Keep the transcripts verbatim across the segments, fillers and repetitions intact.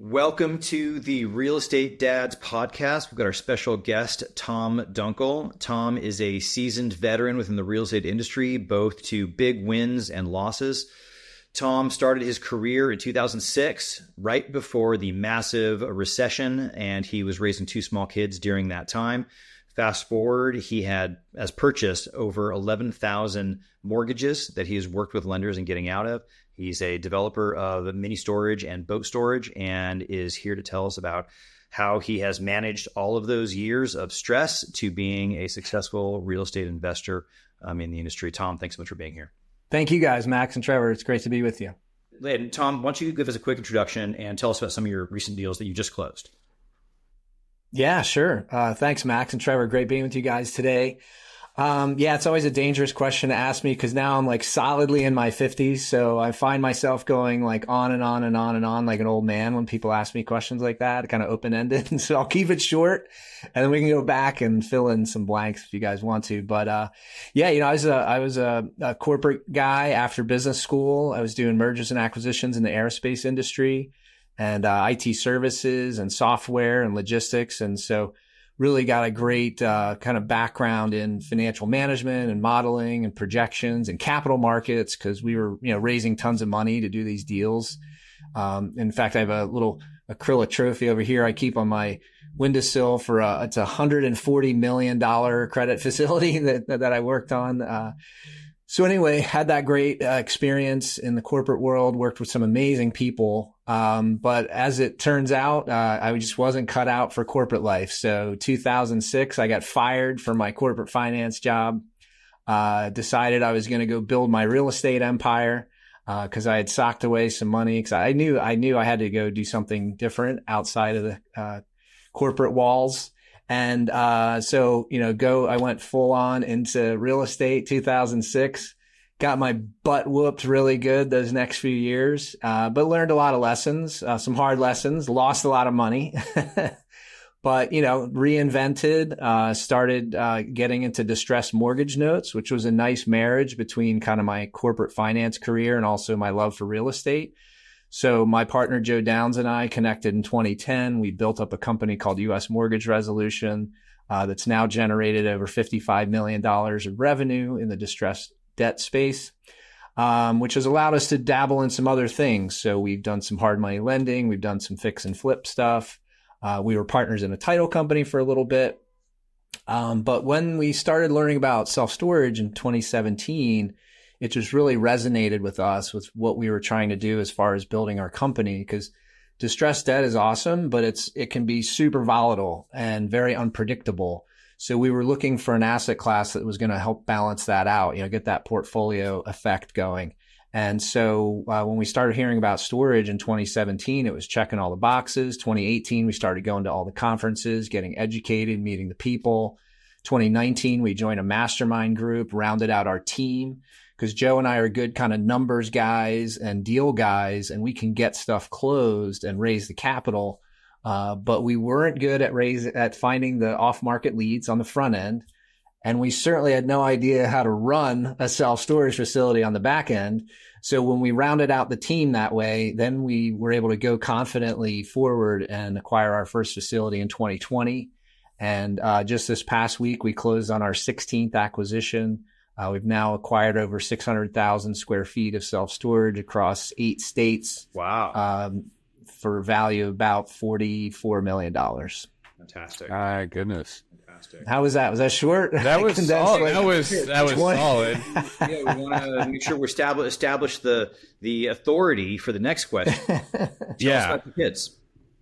Welcome to the Real Estate Dads podcast. We've got our special guest, Tom Dunkel. Tom is a seasoned veteran within the real estate industry, both to big wins and losses. Tom started his career in two thousand six, right before the massive recession, and he was raising two small kids during that time. Fast forward, he had has purchased over eleven thousand mortgages that he has worked with lenders and getting out of. He's a developer of mini storage and boat storage and is here to tell us about how he has managed all of those years of stress to being a successful real estate investor um, in the industry. Tom, thanks so much for being here. Thank you guys, Max and Trevor. It's great to be with you. And Tom, why don't you give us a quick introduction and tell us about some of your recent deals that you just closed? Yeah, sure. Uh, thanks, Max and Trevor. Great being with you guys today. Um, yeah, it's always a dangerous question to ask me because now I'm like solidly in my fifties. So I find myself going like on and on and on and on like an old man when people ask me questions like that, kind of open-ended. And so I'll keep it short and then we can go back and fill in some blanks if you guys want to. But uh, yeah, you know, I was a, I was a, a corporate guy after business school. I was doing mergers and acquisitions in the aerospace industry and uh, I T services and software and logistics. And so really got a great uh, kind of background in financial management and modeling and projections and capital markets because we were, you know, raising tons of money to do these deals. Um, in fact, I have a little acrylic trophy over here I keep on my windowsill for a, it's a one hundred forty million dollars credit facility that, that I worked on. Uh, So anyway, had that great uh, experience in the corporate world, worked with some amazing people. Um, but as it turns out, uh, I just wasn't cut out for corporate life. So two thousand six, I got fired from my corporate finance job, uh, decided I was going to go build my real estate empire, uh, cause I had socked away some money. Cause I knew, I knew I had to go do something different outside of the, uh, corporate walls. And, uh, so, you know, go, I went full on into real estate two thousand six, got my butt whooped really good those next few years, uh, but learned a lot of lessons, uh, some hard lessons, lost a lot of money, but, you know, reinvented, uh, started, uh, getting into distressed mortgage notes, which was a nice marriage between kind of my corporate finance career and also my love for real estate. So my partner, Joe Downs, and I connected in twenty ten. We built up a company called U S Mortgage Resolution uh, that's now generated over fifty-five million dollars of revenue in the distressed debt space, um, which has allowed us to dabble in some other things. So we've done some hard money lending. We've done some fix and flip stuff. Uh, we were partners in a title company for a little bit. Um, but when we started learning about self-storage in twenty seventeen, it just really resonated with us with what we were trying to do as far as building our company, because distressed debt is awesome, but it's, it can be super volatile and very unpredictable. So we were looking for an asset class that was going to help balance that out, you know, get that portfolio effect going. And so uh, when we started hearing about storage in twenty seventeen, it was checking all the boxes. twenty eighteen, we started going to all the conferences, getting educated, meeting the people. twenty nineteen, we joined a mastermind group, rounded out our team. Because Joe and I are good kind of numbers guys and deal guys, and we can get stuff closed and raise the capital. Uh, but we weren't good at raise at finding the off-market leads on the front end. And we certainly had no idea how to run a self-storage facility on the back end. So when we rounded out the team that way, then we were able to go confidently forward and acquire our first facility in twenty twenty. And uh, just this past week, we closed on our sixteenth acquisition. Uh, we've now acquired over six hundred thousand square feet of self-storage across eight states. Wow. Um, for value of about forty-four million dollars. Fantastic. My goodness. Fantastic. How was that? Was that short? That was solid. Like, that was, that was solid. Yeah, we want to make sure we establish, establish the, the authority for the next question. Tell Yeah. us about the kids.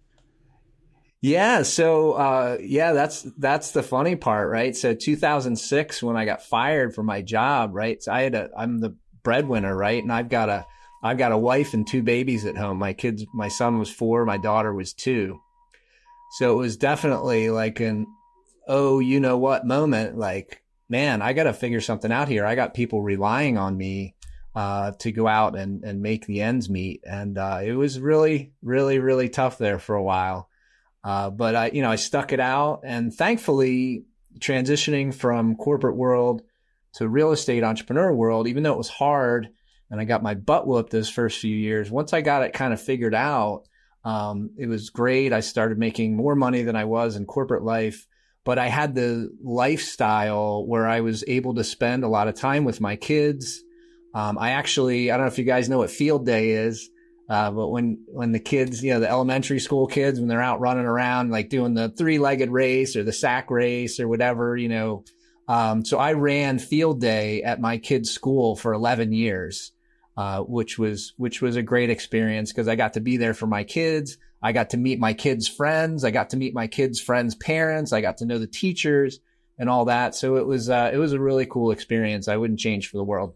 Yeah. So, uh, yeah, that's, that's the funny part, right? So two thousand six, when I got fired from my job, right? So I had a, I'm the breadwinner, right? And I've got a, I've got a wife and two babies at home. My kids, my son was four, my daughter was two. So it was definitely like an, oh, you know what moment, like, man, I got to figure something out here. I got people relying on me, uh, to go out and, and make the ends meet. And, uh, it was really, really, really tough there for a while. Uh, but I, you know, I stuck it out, and thankfully transitioning from corporate world to real estate entrepreneur world, even though it was hard and I got my butt whooped those first few years, once I got it kind of figured out, Um, it was great. I started making more money than I was in corporate life, but I had the lifestyle where I was able to spend a lot of time with my kids. Um, I actually, I don't know if you guys know what field day is, uh, but when, when the kids, you know, the elementary school kids, when they're out running around, like doing the three-legged race or the sack race or whatever, you know, um, so I ran field day at my kids' school for eleven years. Uh, which was, which was a great experience because I got to be there for my kids. I got to meet my kids' friends. I got to meet my kids' friends' parents. I got to know the teachers and all that. So it was, uh, it was a really cool experience. I wouldn't change for the world.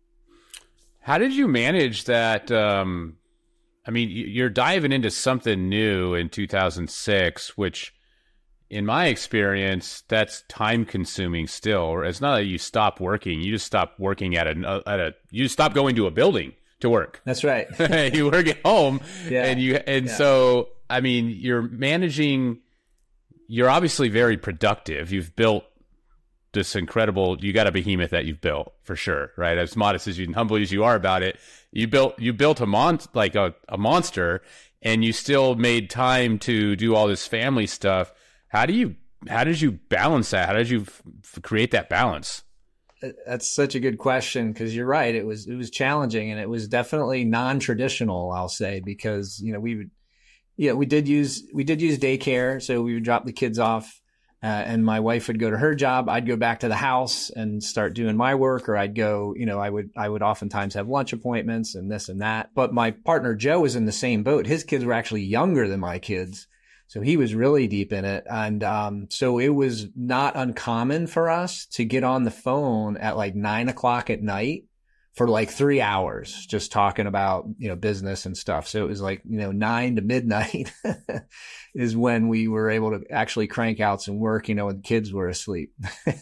How did you manage that? Um, I mean, you're diving into something new in two thousand six, which in my experience, that's time consuming still. It's not that you stop working. You just stop working at a, at a, you stop going to a building to work. That's right. You work at home yeah. and you, and yeah. so, I mean, you're managing, you're obviously very productive. You've built this incredible, you got a behemoth that you've built for sure, right? As modest as you and humble as you are about it, you built, you built a mon, like a, a monster, and you still made time to do all this family stuff. How do you, how did you balance that? How did you f- create that balance? That's such a good question because you're right. It was, it was challenging and it was definitely non-traditional, I'll say, because, you know, we would, you know, we did use, we did use daycare. So we would drop the kids off uh, and my wife would go to her job. I'd go back to the house and start doing my work, or I'd go, you know, I would, I would oftentimes have lunch appointments and this and that. But my partner, Joe, was in the same boat. His kids were actually younger than my kids. So he was really deep in it. And um, so it was not uncommon for us to get on the phone at like nine o'clock at night for like three hours, just talking about, you know, business and stuff. So it was like, you know, nine to midnight is when we were able to actually crank out some work, you know, when the kids were asleep.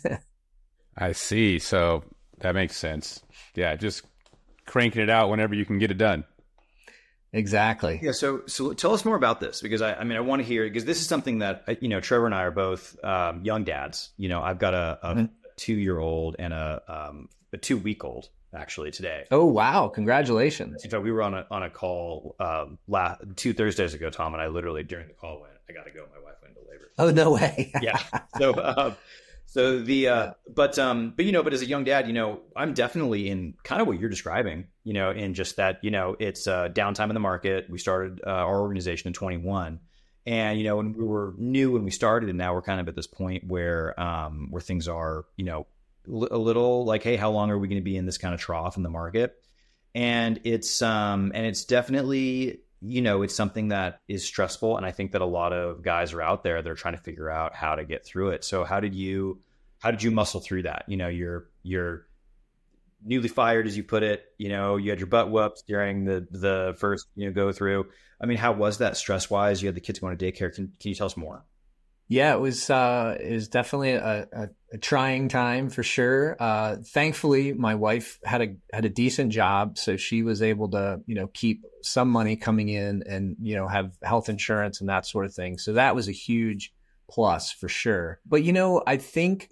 I see. So that makes sense. Yeah. Just cranking it out whenever you can get it done. Exactly. Yeah. So, so tell us more about this because I, I mean, I want to hear, because this is something that, you know, Trevor and I are both um, young dads. You know, I've got a, a mm-hmm. two-year-old and a, um, a two-week-old actually today. Oh, wow. Congratulations. In fact, we were on a, on a call um, last, two Thursdays ago, Tom, and I literally during the call went, I got to go. My wife went into labor. Oh, no way. Yeah. So, um, so the, uh, but, um, but, you know, but as a young dad, you know, I'm definitely in kind of what you're describing, you know, in just that, you know, it's uh downtime in the market. We started uh, our organization in twenty-one and, you know, when we were new when we started, and now we're kind of at this point where, um, where things are, you know, l- a little like, hey, how long are we going to be in this kind of trough in the market? And it's, um, and it's definitely, you know, it's something that is stressful. And I think that a lot of guys are out there, they're trying to figure out how to get through it. So how did you, how did you muscle through that? You know, you're, you're newly fired, as you put it, you know, you had your butt whooped during the, the first, you know, go through. I mean, how was that stress wise? You had the kids going to daycare. Can, can you tell us more? Yeah, it was, uh, it was definitely a, a, a trying time for sure. Uh, thankfully my wife had a, had a decent job. So she was able to, you know, keep some money coming in and, you know, have health insurance and that sort of thing. So that was a huge plus for sure. But, you know, I think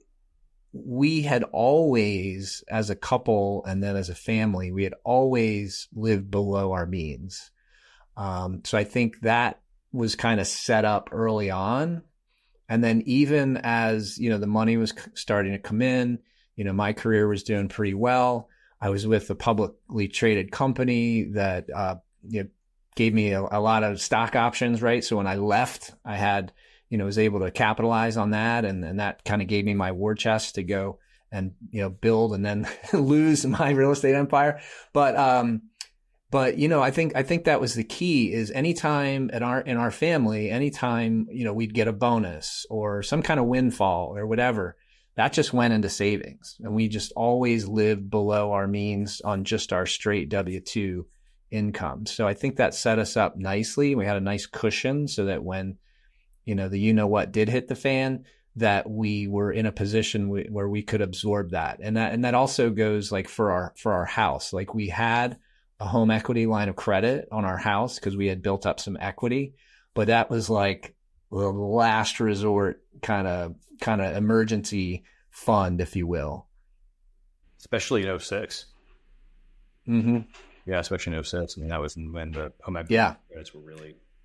we had always, as a couple and then as a family, we had always lived below our means. Um, so I think that was kind of set up early on. And then even as, you know, the money was starting to come in, you know, my career was doing pretty well. I was with a publicly traded company that, uh, you know, gave me a, a lot of stock options, right? So when I left, I had, you know, was able to capitalize on that. And, and that kind of gave me my war chest to go and, you know, build and then lose my real estate empire. But, um, But, you know, I think, I think that was the key is anytime at our, in our family, anytime, you know, we'd get a bonus or some kind of windfall or whatever, that just went into savings. And we just always lived below our means on just our straight W two income. So I think that set us up nicely. We had a nice cushion so that when, you know, the, you know what did hit the fan, that we were in a position w- where we could absorb that. And that, and that also goes like for our, for our house, like we had a home equity line of credit on our house because we had built up some equity, but that was like the last resort kind of, kind of emergency fund, if you will. Especially in oh six. Mm-hmm. Yeah, especially in oh six. I mean, that was when the home equity yeah. credits were really,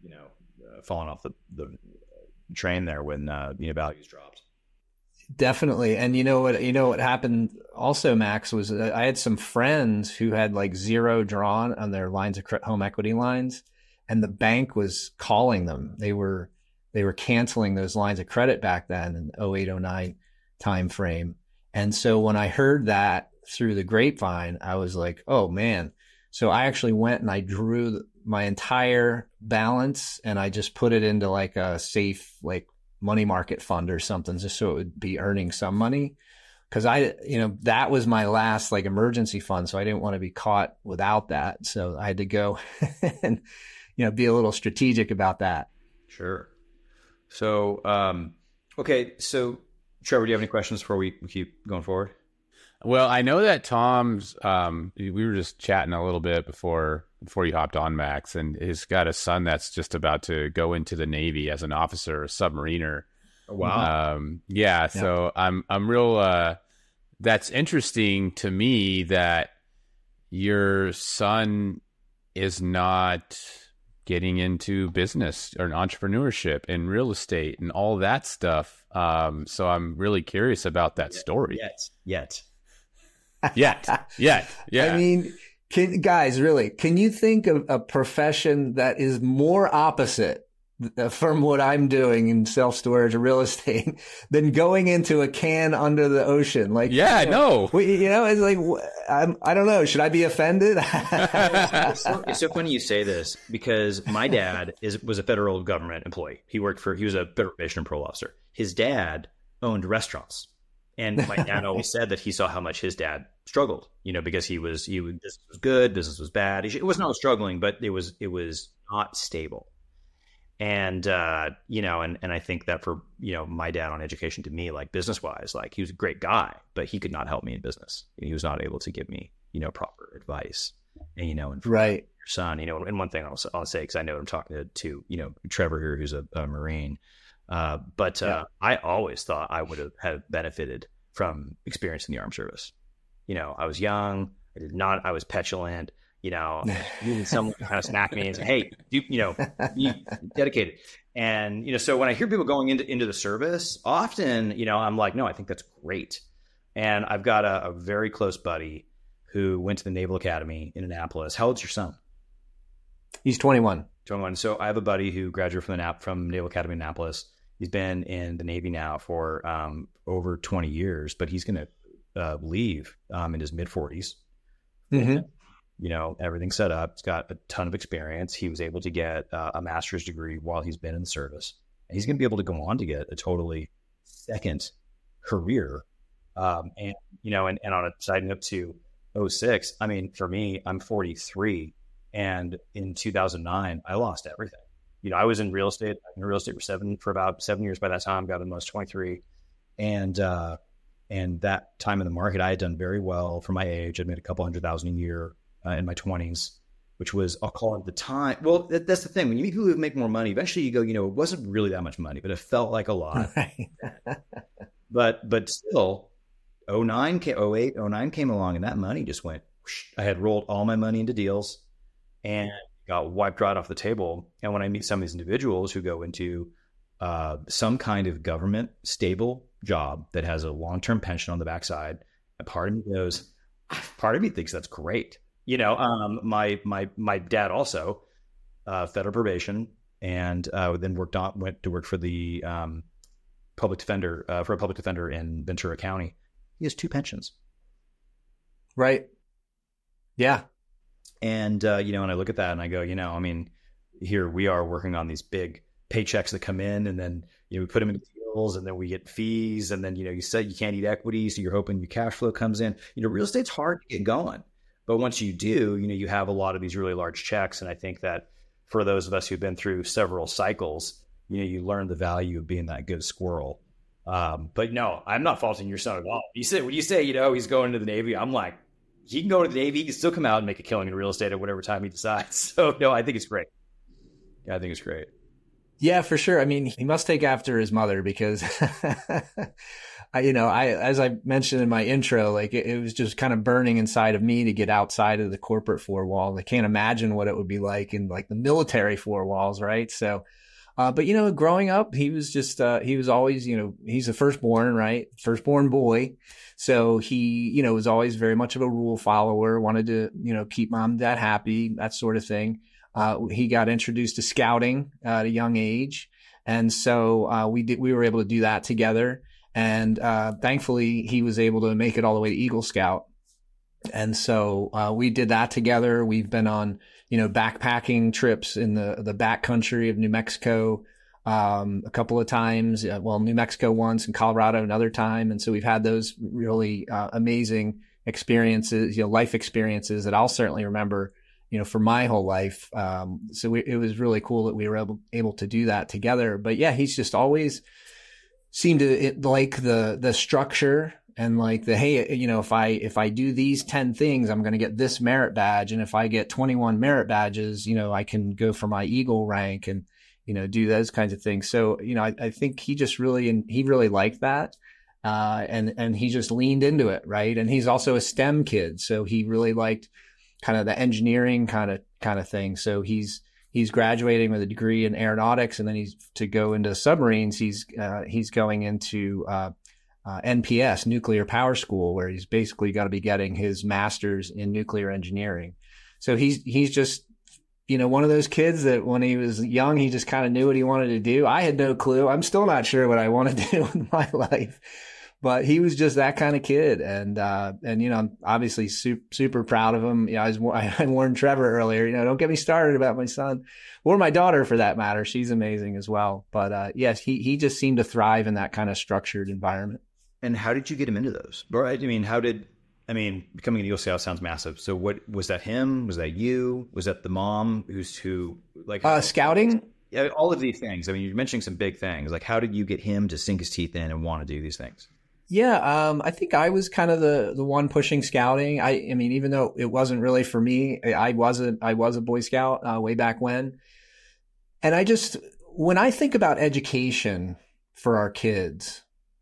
you know, uh, fallen off the, the train there when, uh, you know, values dropped. Definitely. And you know what, you know what happened also, Max, was uh, I had some friends who had like zero drawn on their lines of cre- home equity lines, and the bank was calling them. They were, they were canceling those lines of credit back then in oh eight, oh nine time frame. And so when I heard that through the grapevine, I was like, oh man. So I actually went and I drew my entire balance and I just put it into like a safe, like money market fund or something, just so it would be earning some money. Cause I, you know, that was my last like emergency fund. So I didn't want to be caught without that. So I had to go and, you know, be a little strategic about that. Sure. So, um, okay. So Trevor, do you have any questions before we keep going forward? Well, I know that Tom's, um, we were just chatting a little bit before, before you hopped on, Max, and he's got a son that's just about to go into the Navy as an officer, a submariner. Oh, wow. Um, yeah. yeah. So I'm, I'm real, uh, that's interesting to me that your son is not getting into business or entrepreneurship and real estate and all that stuff. Um, so I'm really curious about that yet, story. Yet, yet. Yet, yet, yeah. I mean, can, guys, really, can you think of a profession that is more opposite from what I'm doing in self-storage or real estate than going into a can under the ocean? Like, yeah, I know. You know, it's like, I'm, I don't know. Should I be offended? it's, so, it's so funny you say this because my dad is was a federal government employee. He worked for, he was a federal probation and parole officer. His dad owned restaurants. And my dad always said that he saw how much his dad struggled, you know, because he was, he was, business was good, business was bad. It wasn't always struggling, but it was, it was not stable. And, uh, you know, and, and I think that for, you know, my dad on education to me, like business wise, like he was a great guy, but he could not help me in business. He was not able to give me, you know, proper advice. And, you know, and for right. your son, you know, and one thing I'll, I'll say, cause I know I'm talking to, to, you know, Trevor here, who's a, a Marine. Uh, but, uh, yeah. I always thought I would have, have benefited from experience in the armed service. You know, I was young. I did not, I was petulant, you know, needed someone to kind of smack me and say, hey, you, you know, be dedicated. And, you know, so when I hear people going into, into the service, often, you know, I'm like, no, I think that's great. And I've got a, a very close buddy who went to the Naval Academy in Annapolis. How old's your son? He's twenty-one. twenty-one. So I have a buddy who graduated from the Nap from Naval Academy in Annapolis. He's been in the Navy now for um, over twenty years, but he's going to uh, leave um, in his mid forties. Mm-hmm. You know, everything's set up. He's got a ton of experience. He was able to get uh, a master's degree while he's been in the service. And he's going to be able to go on to get a totally second career. Um, and, you know, and, and on a side note to oh six, I mean, for me, I'm forty-three. And in two thousand nine, I lost everything. You know, I was in real estate, in real estate for seven, for about seven years by that time, got in most twenty-three. And, uh, and that time in the market, I had done very well for my age. I'd made a couple hundred thousand a year uh, in my twenties, which was, I'll call it the time. Well, that, that's the thing. When you meet people who make more money, eventually you go, you know, it wasn't really that much money, but it felt like a lot. Right. but, but still oh nine, oh eight, oh nine came along and that money just went, whoosh. I had rolled all my money into deals and got wiped right off the table. And when I meet some of these individuals who go into uh, some kind of government stable job that has a long-term pension on the backside, a part of me goes, part of me thinks that's great. You know, um, my my my dad also uh, federal probation, and uh, then worked on went to work for the um, public defender uh, for a public defender in Ventura County. He has two pensions. Right. Yeah. And, uh, you know, and I look at that and I go, you know, I mean, here we are working on these big paychecks that come in and then, you know, we put them in deals and then we get fees. And then, you know, you said you can't eat equity. So you're hoping your cash flow comes in. You know, real estate's hard to get going. But once you do, you know, you have a lot of these really large checks. And I think that for those of us who've been through several cycles, you know, you learn the value of being that good squirrel. Um, but no, I'm not faulting your son at all. You say, when you say, you know, he's going to the Navy, I'm like, he can go to the Navy. He can still come out and make a killing in real estate at whatever time he decides. So no, I think it's great. Yeah, I think it's great. Yeah, for sure. I mean, he must take after his mother because, I, you know, I, as I mentioned in my intro, like it, it was just kind of burning inside of me to get outside of the corporate four walls. I can't imagine what it would be like in like the military four walls, right? So, uh, but you know, growing up, he was just, uh, he was always, you know, he's the firstborn, right? Firstborn boy. So he, you know, was always very much of a rule follower, wanted to, you know, keep mom and dad happy, that sort of thing. Uh, he got introduced to scouting uh, at a young age. And so uh, we did, we were able to do that together. And uh, thankfully, he was able to make it all the way to Eagle Scout. And so uh, we did that together. We've been on, you know, backpacking trips in the, the backcountry of New Mexico um, a couple of times. Uh, well, New Mexico once and Colorado another time. And so we've had those really uh, amazing experiences, you know, life experiences that I'll certainly remember, you know, for my whole life. Um, so we, it was really cool that we were able, able to do that together. But yeah, he's just always seemed to it, like the, the structure and like the, hey, you know, if I, if I do these ten things, I'm going to get this merit badge. And if I get twenty-one merit badges, you know, I can go for my Eagle rank and, you know, do those kinds of things. So, you know, I, I think he just really, and he really liked that. Uh, and, and he just leaned into it. Right. And he's also a STEM kid. So he really liked kind of the engineering kind of kind of thing. So he's he's graduating with a degree in aeronautics, and then he's to go into submarines. He's uh, he's going into uh, uh, N P S, Nuclear Power School, where he's basically got to be getting his master's in nuclear engineering. So he's he's just, you know, one of those kids that when he was young, he just kind of knew what he wanted to do. I had no clue. I'm still not sure what I want to do in my life. But he was just that kind of kid. And, uh, and, you know, I'm obviously super, super proud of him. You know, I was, I warned Trevor earlier, you know, don't get me started about my son or my daughter for that matter. She's amazing as well. But, uh, yes, he, he just seemed to thrive in that kind of structured environment. And how did you get him into those? Right. I mean, how did, I mean, becoming an Eagle Scout sounds massive. So what, was that him? Was that you? Was that the mom who's who, like, uh, scouting? Yeah, all of these things. I mean, you're mentioning some big things. Like, how did you get him to sink his teeth in and want to do these things? Yeah, um, I think I was kind of the, the one pushing scouting. I, I mean, even though it wasn't really for me, I wasn't, I was a Boy Scout uh, way back when. And I just, when I think about education for our kids,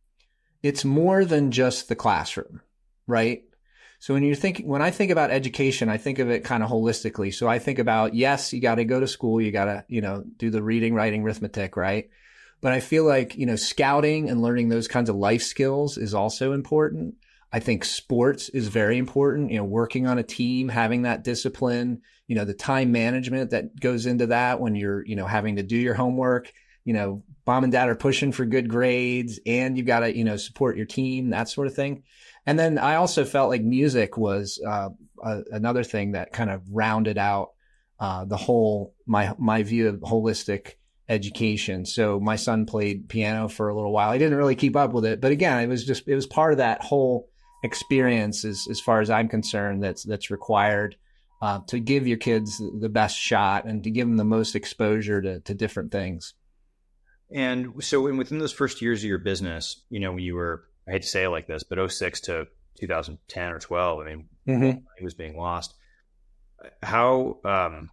it's more than just the classroom, right? So when you think, when I think about education, I think of it kind of holistically. So I think about, yes, you got to go to school, you got to, you know, do the reading, writing, arithmetic, right? But I feel like, you know, scouting and learning those kinds of life skills is also important. I think sports is very important, you know, working on a team, having that discipline, you know, the time management that goes into that when you're, you know, having to do your homework, you know, mom and dad are pushing for good grades and you've got to, you know, support your team, that sort of thing. And then I also felt like music was uh, a, another thing that kind of rounded out uh, the whole, my, my view of holistic education. So my son played piano for a little while. He didn't really keep up with it, but again, it was just, it was part of that whole experience as, as far as I'm concerned, that's, that's required uh, to give your kids the best shot and to give them the most exposure to, to different things. And so in, within those first years of your business, you know, when you were, I hate to say it like this, but oh six to two thousand ten or twelve, I mean, mm-hmm. it was being lost. How, um,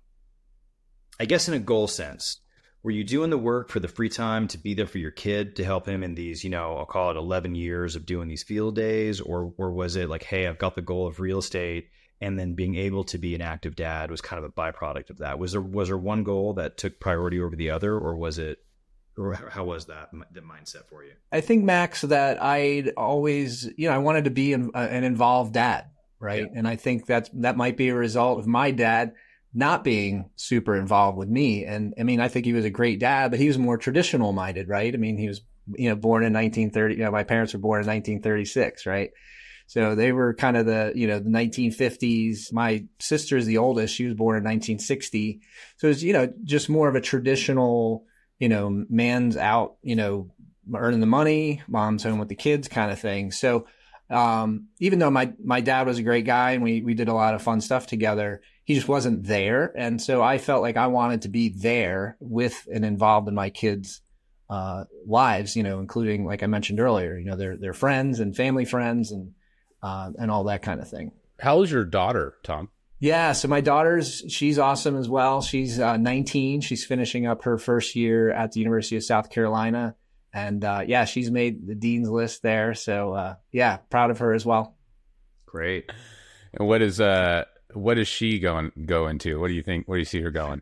I guess in a goal sense, were you doing the work for the free time to be there for your kid to help him in these, you know, I'll call it eleven years of doing these field days? Or, or was it like, hey, I've got the goal of real estate, and then being able to be an active dad was kind of a byproduct of that? Was there, was there one goal that took priority over the other, or was it, or how was that, the mindset for you? I think, Max, that I'd always, you know, I wanted to be an, an involved dad, right? Yeah. And I think that's, that might be a result of my dad not being super involved with me. And I mean, I think he was a great dad, but he was more traditional minded, right? I mean, he was, you know, born in nineteen thirty, you know, my parents were born in nineteen thirty-six, right? So they were kind of the, you know, the nineteen fifties. My sister's the oldest. She was born in nineteen sixty. So it's, you know, just more of a traditional, you know, man's out, you know, earning the money, mom's home with the kids kind of thing. So, um, even though my, my dad was a great guy and we, we did a lot of fun stuff together, he just wasn't there. And so I felt like I wanted to be there with and involved in my kids' uh, lives, you know, including, like I mentioned earlier, you know, their, their friends and family friends and, uh, and all that kind of thing. How old is your daughter, Tom? Yeah. So my daughter's, she's awesome as well. She's uh, nineteen. She's finishing up her first year at the University of South Carolina. And uh, yeah, she's made the dean's list there. So uh, yeah, proud of her as well. Great. And what is uh what is she going go into? What do you think? Where do you see her going?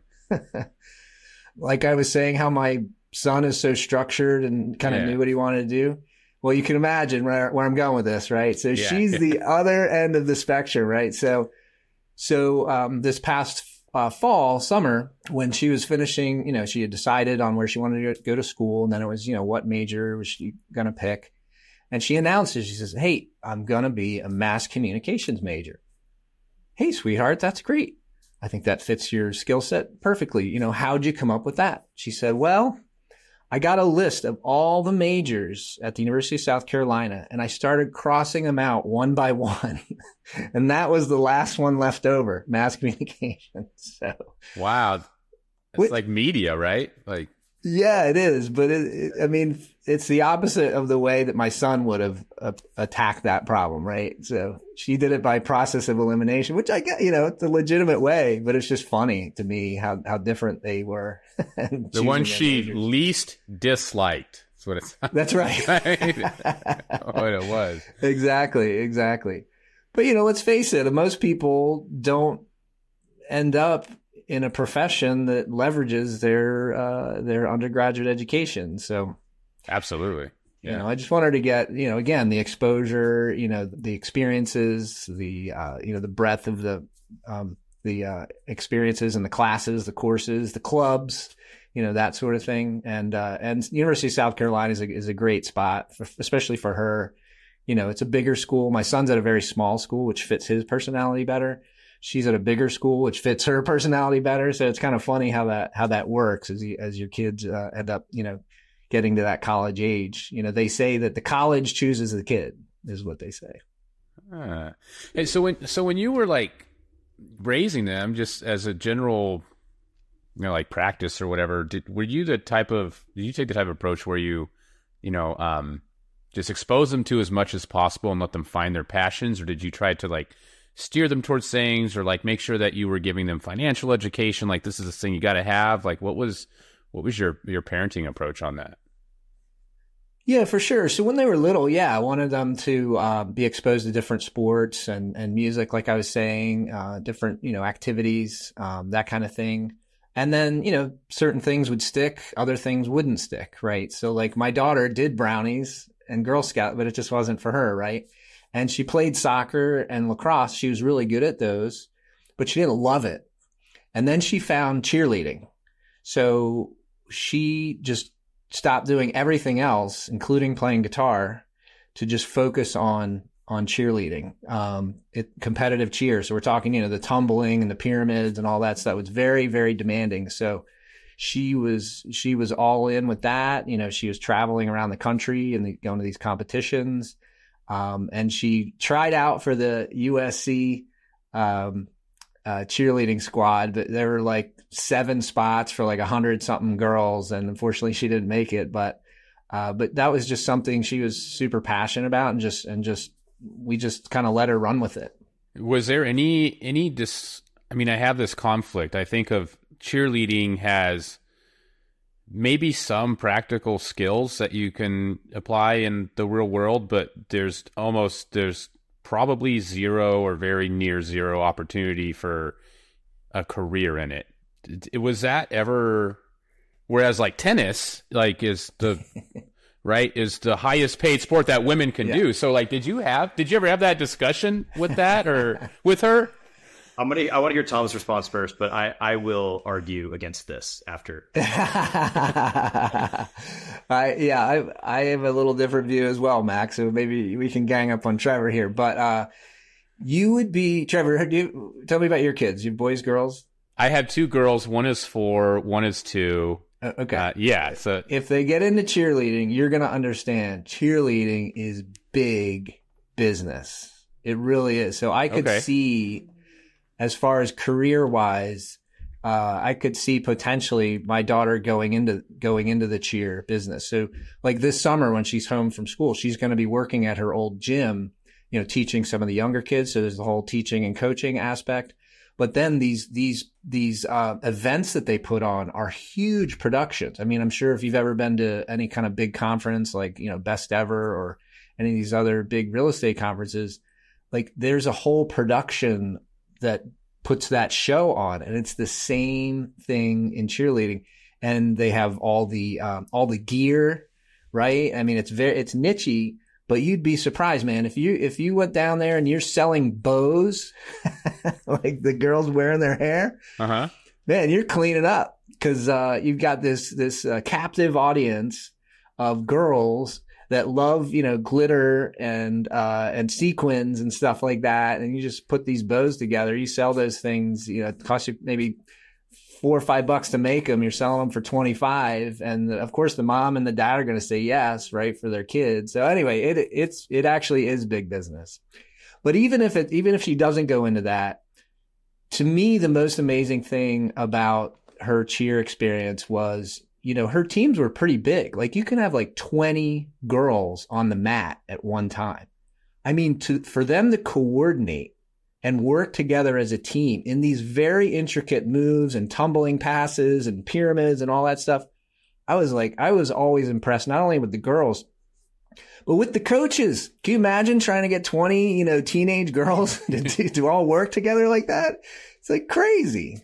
Like I was saying, how my son is so structured and kind of Yeah. knew what he wanted to do. Well, you can imagine where, where I'm going with this, right? So Yeah. she's the other end of the spectrum, right? So, so um, this past uh, fall, summer, when she was finishing, you know, she had decided on where she wanted to go to school, and then it was, you know, what major was she going to pick? And she announces, she says, "Hey, I'm going to be a mass communications major." Hey, sweetheart, that's great. I think that fits your skill set perfectly. You know, how'd you come up with that? She said, "Well, I got a list of all the majors at the University of South Carolina, and I started crossing them out one by one." And that was the last one left over, mass communications. So, Wow. It's Wait- like media, right? Like yeah, it is. But it, it, I mean, it's the opposite of the way that my son would have uh, attacked that problem, right? So she did it by process of elimination, which I get, you know, it's a legitimate way, but it's just funny to me how, how different they were. the one she least disliked. That's what it's That's right. what it was. Exactly, exactly. But, you know, let's face it, most people don't end up in a profession that leverages their uh, their undergraduate education. So, Absolutely. Yeah. you know, I just wanted to get, you know, again, the exposure, you know, the experiences, the, uh, you know, the breadth of the, um, the uh, experiences and the classes, the courses, the clubs, you know, that sort of thing. And, uh, and University of South Carolina is a, is a great spot, for, especially for her. You know, it's a bigger school. My son's at a very small school, which fits his personality better. She's at a bigger school, which fits her personality better. So it's kind of funny how that, how that works as you, as your kids uh, end up, you know, getting to that college age. You know, they say that the college chooses the kid is what they say. Uh, and so when so when you were like raising them, just as a general, you know, like practice or whatever, did were you the type of did you take the type of approach where you, you know, um, just expose them to as much as possible and let them find their passions, or did you try to like steer them towards things, or like make sure that you were giving them financial education, like this is a thing you got to have? Like what was what was your your parenting approach on that? Yeah, for sure. So when they were little, yeah, I wanted them to uh, be exposed to different sports and, and music, like I was saying, uh, different, you know, activities, um, that kind of thing. And then, you know, certain things would stick, other things wouldn't stick, right? So like my daughter did brownies and Girl Scout, but it just wasn't for her, right? And she played soccer and lacrosse. She was really good at those, but she didn't love it. And then she found cheerleading. So she just stopped doing everything else, including playing guitar, to just focus on on cheerleading, um, it, competitive cheer. So we're talking, you know, the tumbling and the pyramids and all that stuff. It's very, very demanding. So she was she was all in with that. You know, she was traveling around the country and the, going to these competitions. Um, and she tried out for the U S C um, uh, cheerleading squad, but there were like seven spots for like a hundred something girls. And unfortunately she didn't make it, but, uh, but that was just something she was super passionate about, and just, and just, we just kind of let her run with it. Was there any, any dis, I mean, I have this conflict. I think of cheerleading has maybe some practical skills that you can apply in the real world, but there's almost, there's probably zero or very near zero opportunity for a career in it. Was that ever, whereas like tennis, like is the, right, is the highest paid sport that women can Yeah. do. So like, did you have, did you ever have that discussion with that or with her? I'm gonna. I want to hear Tom's response first, but I, I will argue against this after. I yeah, I I have a little different view as well, Max. So maybe we can gang up on Trevor here. But uh, you would be Trevor. Do you, tell me about your kids. You boys, girls? I have two girls. One is four. One is two. Uh, okay. Uh, yeah. So If they get into cheerleading, you're gonna understand. Cheerleading is big business. It really is. So I could Okay. see, as far as career wise, uh, I could see potentially my daughter going into going into the cheer business. So like this summer when she's home from school, she's going to be working at her old gym, you know, teaching some of the younger kids. So there's the whole teaching and coaching aspect. But then these, these, these, uh, events that they put on are huge productions. I mean, I'm sure if you've ever been to any kind of big conference, like, you know, Best Ever or any of these other big real estate conferences, like there's a whole production that puts that show on, and it's the same thing in cheerleading. And they have all the, um, all the gear, right? I mean, it's very, it's nichey. But you'd be surprised, man, if you if you went down there and you're selling bows, like the girls wearing their hair, uh-huh. man, you're cleaning up because uh, you've got this this uh, captive audience of girls that love, you know, glitter and uh, and sequins and stuff like that, and you just put these bows together. You sell those things, you know, it costs you maybe four or five bucks to make them. You're selling them for twenty-five. And of course the mom and the dad are going to say yes, right, for their kids. So anyway, it, it's, it actually is big business. But even if it, even if she doesn't go into that, to me, the most amazing thing about her cheer experience was, you know, her teams were pretty big. Like you can have like twenty girls on the mat at one time. I mean, to, for them to coordinate and work together as a team in these very intricate moves and tumbling passes and pyramids and all that stuff. I was like, I was always impressed, not only with the girls, but with the coaches. Can you imagine trying to get twenty, you know, teenage girls to, to, to all work together like that? It's like crazy.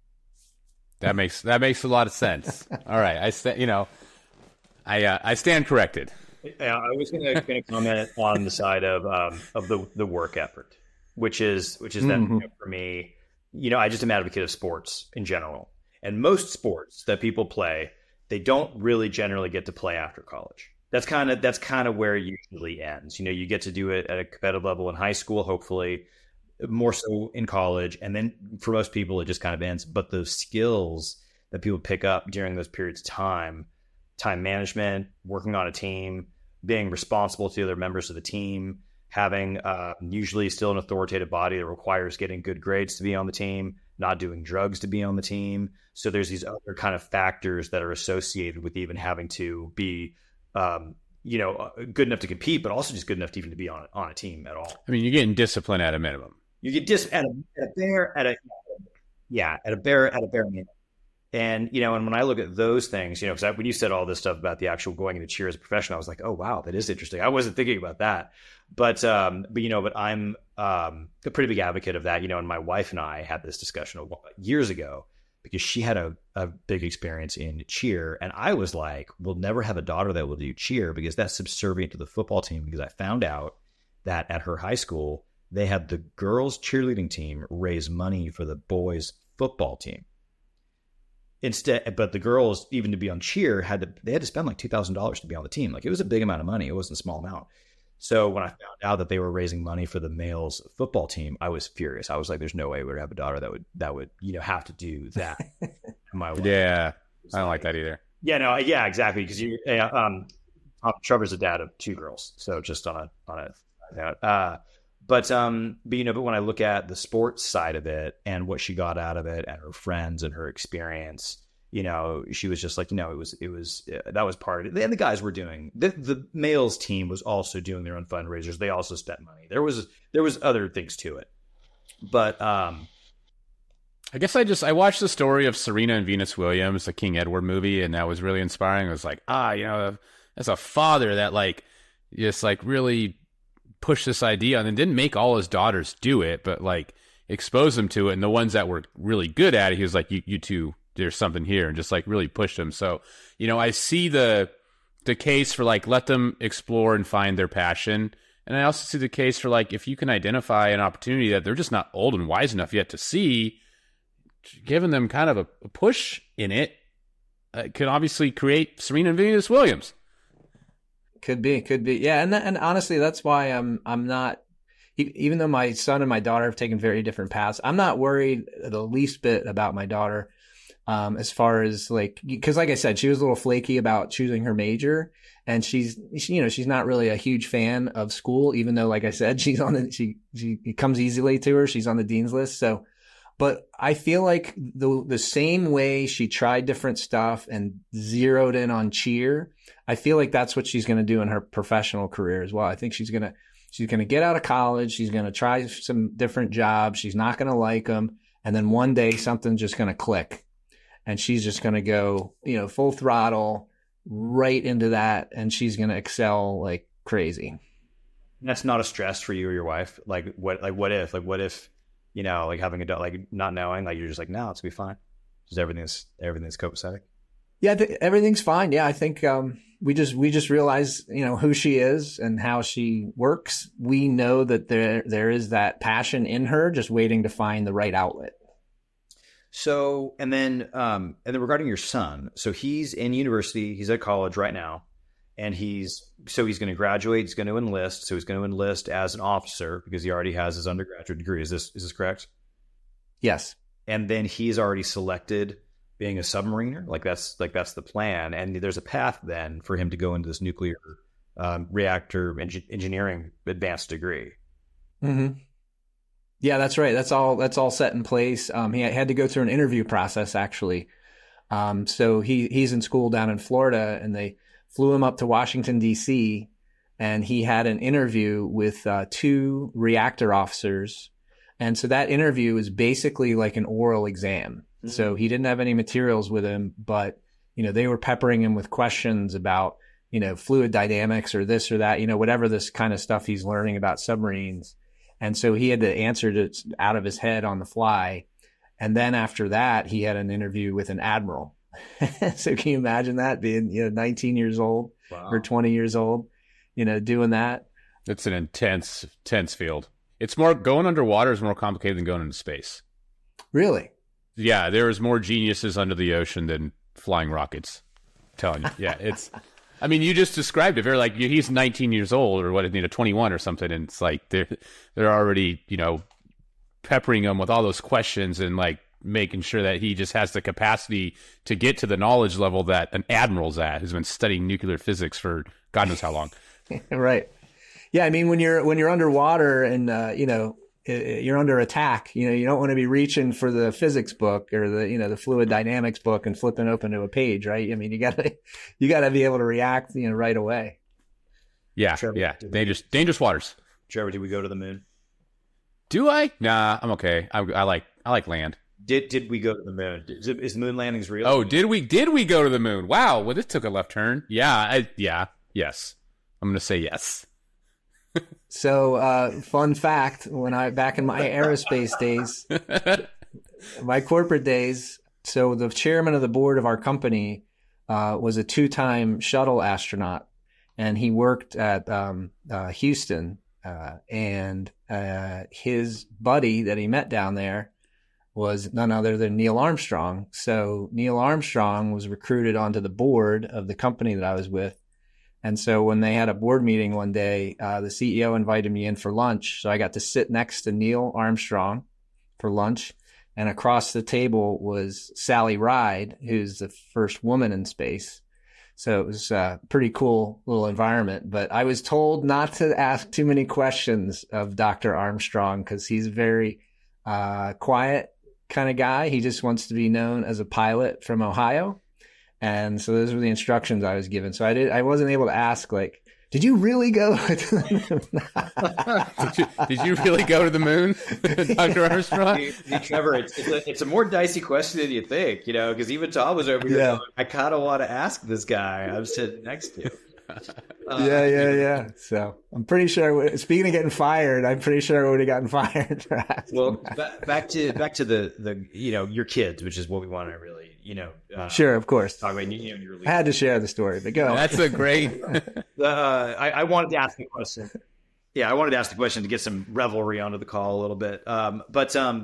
That makes, that makes a lot of sense. All right. I st- you know, I, uh, I stand corrected. Yeah, I was going to comment on the side of, um, of the, the work effort. Which is which is then, Mm-hmm. you know, for me, you know, I just am an advocate of sports in general. And most sports that people play, they don't really generally get to play after college. That's kind of that's kind of where it usually ends. You know, you get to do it at a competitive level in high school, hopefully, more so in college, and then for most people it just kind of ends. But those skills that people pick up during those periods of time, time management, working on a team, being responsible to other members of the team, having uh, usually still an authoritative body that requires getting good grades to be on the team, not doing drugs to be on the team. So there's these other kind of factors that are associated with even having to be, um, you know, good enough to compete, but also just good enough to even to be on on a team at all. I mean, you're getting discipline at a minimum. You get dis at a, at a bare at a yeah at a bare at a bare minimum. And, you know, and when I look at those things, you know, because when you said all this stuff about the actual going into cheer as a professional, I was like, oh, wow, that is interesting. I wasn't thinking about that. But, um, but you know, but I'm um, a pretty big advocate of that, you know, and my wife and I had this discussion years ago because she had a, a big experience in cheer. And I was like, we'll never have a daughter that will do cheer because that's subservient to the football team. Because I found out that at her high school, they had the girls cheerleading team raise money for the boys football team. Instead, but the girls, even to be on cheer, had to they had to spend like two thousand dollars to be on the team. Like it was a big amount of money. It wasn't a small amount. So when I found out that they were raising money for the males football team, I was furious. I was like, "There's no way we would have a daughter that would that would you know have to do that." My wife. Yeah, I don't like that either. Yeah, no, yeah, exactly. Because you, um, Trevor's a dad of two girls, so just on a on a note. Uh, But, um, but, you know, but when I look at the sports side of it and what she got out of it and her friends and her experience, you know, she was just like, you know, it was, it was, uh, that was part of it. And the guys were doing, the, the males team was also doing their own fundraisers. They also spent money. There was, there was other things to it. But, um, I guess I just, I watched the story of Serena and Venus Williams, the King Edward movie, and that was really inspiring. I was like, ah, you know, as a father that like, just like really push this idea and didn't make all his daughters do it, but like expose them to it. And the ones that were really good at it, he was like, you, you two, there's something here, and just like really pushed them. So, you know, I see the, the case for like, let them explore and find their passion. And I also see the case for like, if you can identify an opportunity that they're just not old and wise enough yet to see, giving them kind of a, a push in it uh, can obviously create Serena and Venus Williams. Could be, could be. Yeah. And, and honestly, that's why I'm, I'm not, even though my son and my daughter have taken very different paths, I'm not worried the least bit about my daughter. Um, as far as like, cause like I said, she was a little flaky about choosing her major, and she's, she, you know, she's not really a huge fan of school, even though, like I said, she's on the, she, she, it comes easily to her. She's on the dean's list. So, but I feel like the the same way she tried different stuff and zeroed in on cheer, I feel like that's what she's going to do in her professional career as well. I think she's going to she's going to get out of college. She's going to try some different jobs. She's not going to like them. And then one day something's just going to click and she's just going to go, you know, full throttle right into that. And she's going to excel like crazy. That's not a stress for you or your wife. Like what, like what if, like what if, you know, like having a dog, like not knowing, like you're just like, no, it's gonna be fine. Just everything's, everything's copacetic. Yeah, th- everything's fine. Yeah, I think um, we just we just realize, you know, who she is and how she works. We know that there there is that passion in her, just waiting to find the right outlet. So, and then um, and then regarding your son, so he's in university, he's at college right now, and he's so he's going to graduate, he's going to enlist, so he's going to enlist as an officer because he already has his undergraduate degree. Is this is this correct? Yes. And then he's already selected being a submariner, like that's like that's the plan, and there's a path then for him to go into this nuclear um, reactor en- engineering advanced degree. Mm-hmm. Yeah, that's right. That's all. That's all set in place. Um, he had to go through an interview process actually. Um, so he he's in school down in Florida, and they flew him up to Washington D C, and he had an interview with uh, two reactor officers, and so that interview is basically like an oral exam. So he didn't have any materials with him, but, you know, they were peppering him with questions about, you know, fluid dynamics or this or that, you know, whatever this kind of stuff he's learning about submarines. And so he had to answer it out of his head on the fly. And then after that, he had an interview with an admiral. So can you imagine that being, you know, nineteen years old wow. or twenty years old, you know, doing that? It's an intense, intense field. It's more going underwater is more complicated than going into space. Really? Yeah, there is more geniuses under the ocean than flying rockets. I'm telling you, yeah, it's. I mean, you just described it. Very like he's nineteen years old, or what, you know, twenty-one or something, and it's like they're they're already, you know, peppering him with all those questions and like making sure that he just has the capacity to get to the knowledge level that an admiral's at, who's been studying nuclear physics for God knows how long. Right. Yeah, I mean, when you're when you're underwater and uh, you know. You're under attack. You know, you don't want to be reaching for the physics book or the, you know, the fluid dynamics book and flipping open to a page, right? I mean, you gotta, you gotta be able to react, you know, right away. Yeah. Trevor, yeah. Dangerous, dangerous waters. Trevor, did we go to the moon? Do I? Nah, I'm okay. I, I like, I like land. Did, did we go to the moon? Is, it, is the moon landings real? Oh, did we, did we go to the moon? Wow. Well, this took a left turn. Yeah. I, yeah. Yes. I'm going to say yes. So, uh, fun fact, when I, back in my aerospace days, my corporate days, so the chairman of the board of our company, uh, was a two-time shuttle astronaut, and he worked at, um, uh, Houston, uh, and, uh, his buddy that he met down there was none other than Neil Armstrong. So Neil Armstrong was recruited onto the board of the company that I was with. And so when they had a board meeting one day, uh, the C E O invited me in for lunch. So I got to sit next to Neil Armstrong for lunch. And across the table was Sally Ride, who's the first woman in space. So it was a pretty cool little environment. But I was told not to ask too many questions of Doctor Armstrong because he's a very uh, quiet kind of guy. He just wants to be known as a pilot from Ohio. And so those were the instructions I was given. So I did. I wasn't able to ask, like, did you really go to the moon? did, you, did you really go to the moon, Doctor Armstrong? Hey, hey, Trevor, it's, it's, a, it's a more dicey question than you think, you know, because even Tom was over here. Yeah. Going, I kind of want to ask this guy I'm sitting next to. Uh, yeah, yeah, yeah. So I'm pretty sure. Speaking of getting fired, I'm pretty sure I would have gotten fired. Well, back, back to back to the the you know your kids, which is what we want to really you know. Uh, sure, of course. Talk about you know your. I had to share the story, but go. That's a great. uh, I, I wanted to ask the question. Yeah, I wanted to ask the question to get some revelry onto the call a little bit. Um, but um,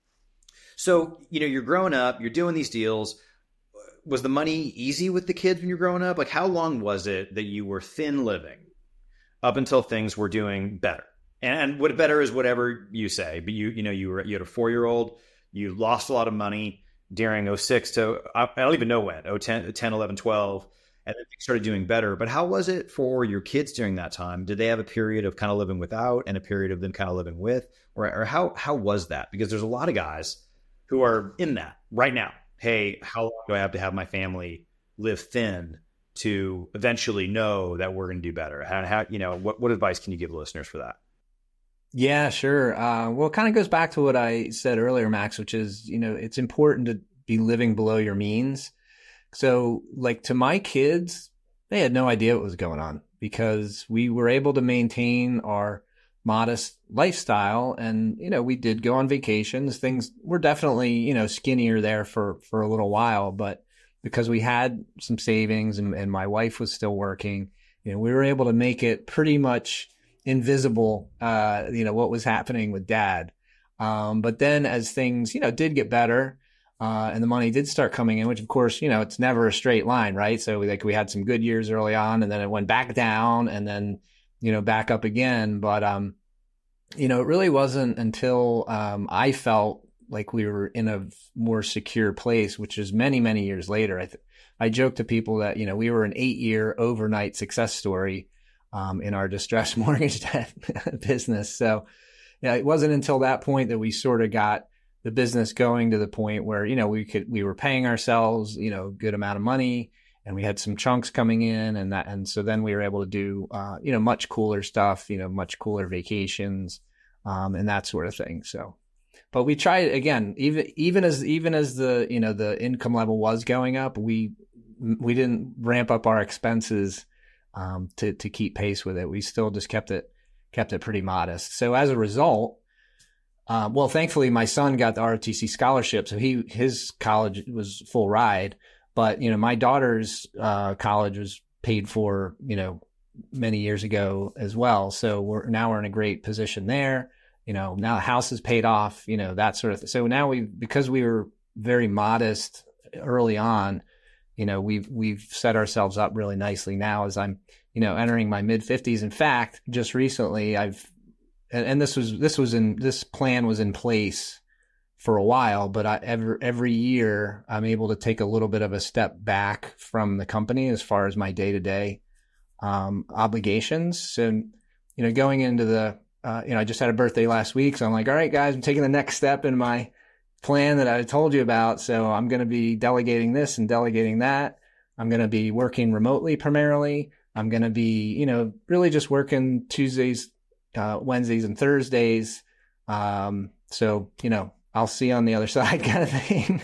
so you know you're growing up, you're doing these deals. Was the money easy with the kids when you were growing up? Like, how long was it that you were thin living up until things were doing better? And what better is whatever you say. But you, you know, you were you had a four year old. You lost a lot of money during oh six to I don't even know when oh ten, ten, eleven, twelve, and then things started doing better. But how was it for your kids during that time? Did they have a period of kind of living without and a period of them kind of living with, or or how how was that? Because there's a lot of guys who are in that right now. Hey, how long do I have to have my family live thin to eventually know that we're going to do better? And how, you know, what, what advice can you give listeners for that? Yeah, sure. Uh, well, it kind of goes back to what I said earlier, Max, which is, you know, it's important to be living below your means. So, like, to my kids, they had no idea what was going on because we were able to maintain our modest lifestyle. And, you know, we did go on vacations. Things were definitely, you know, skinnier there for, for a little while, but because we had some savings and, and my wife was still working, you know, we were able to make it pretty much invisible, uh, you know, what was happening with dad. Um, but then as things, you know, did get better, uh, and the money did start coming in, which of course, you know, it's never a straight line, right? So we, like we had some good years early on and then it went back down and then, you know, back up again. But, um, you know, it really wasn't until, um, I felt like we were in a more secure place, which is many, many years later. I, th- I joke to people that, you know, we were an eight year overnight success story Um, in our distressed mortgage debt business. So yeah, it wasn't until that point that we sort of got the business going to the point where, you know, we could, we were paying ourselves, you know, a good amount of money and we had some chunks coming in and that, and so then we were able to do, uh, you know, much cooler stuff, you know, much cooler vacations, um, and that sort of thing. So, but we tried again, even, even as, even as the, you know, the income level was going up, we, we didn't ramp up our expenses Um, to, to keep pace with it. We still just kept it, kept it pretty modest. So as a result, uh, well, thankfully my son got the R O T C scholarship. So he, his college was full ride, but you know, my daughter's, uh, college was paid for, you know, many years ago as well. So we're now we're in a great position there. You know, now the house is paid off, you know, that sort of thing. So now we, because we were very modest early on, you know, we've, we've set ourselves up really nicely now as I'm, you know, entering my mid fifties. In fact, just recently I've, and, and this was, this was in, this plan was in place for a while, but I, every, every year I'm able to take a little bit of a step back from the company as far as my day to day, um, obligations. So, you know, going into the, uh, you know, I just had a birthday last week. So I'm like, all right, guys, I'm taking the next step in my plan that I told you about. So I'm going to be delegating this and delegating that. I'm going to be working remotely primarily. I'm going to be, you know, really just working Tuesdays, uh, Wednesdays and Thursdays. Um, so, you know, I'll see you on the other side kind of thing.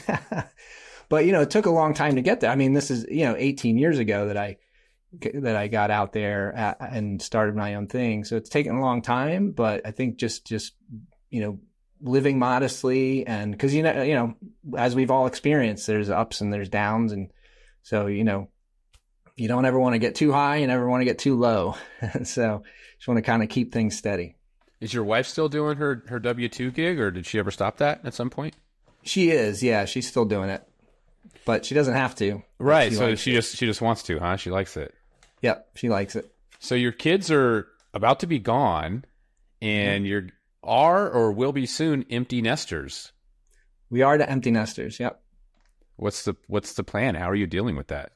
But, you know, it took a long time to get there. I mean, this is, you know, eighteen years ago that I, that I got out there at, and started my own thing. So it's taken a long time, but I think just, just, you know, living modestly and because, you know, you know, as we've all experienced, there's ups and there's downs. And so, you know, you don't ever want to get too high and never want to get too low. So just want to kind of keep things steady. Is your wife still doing her, her W two gig or did she ever stop that at some point? She is. Yeah. She's still doing it, but she doesn't have to. Right. She so she it. just, she just wants to, huh? She likes it. Yep. She likes it. So your kids are about to be gone and mm-hmm. you're, are or will be soon empty nesters. We are the empty nesters. Yep. What's the what's the plan? How are you dealing with that?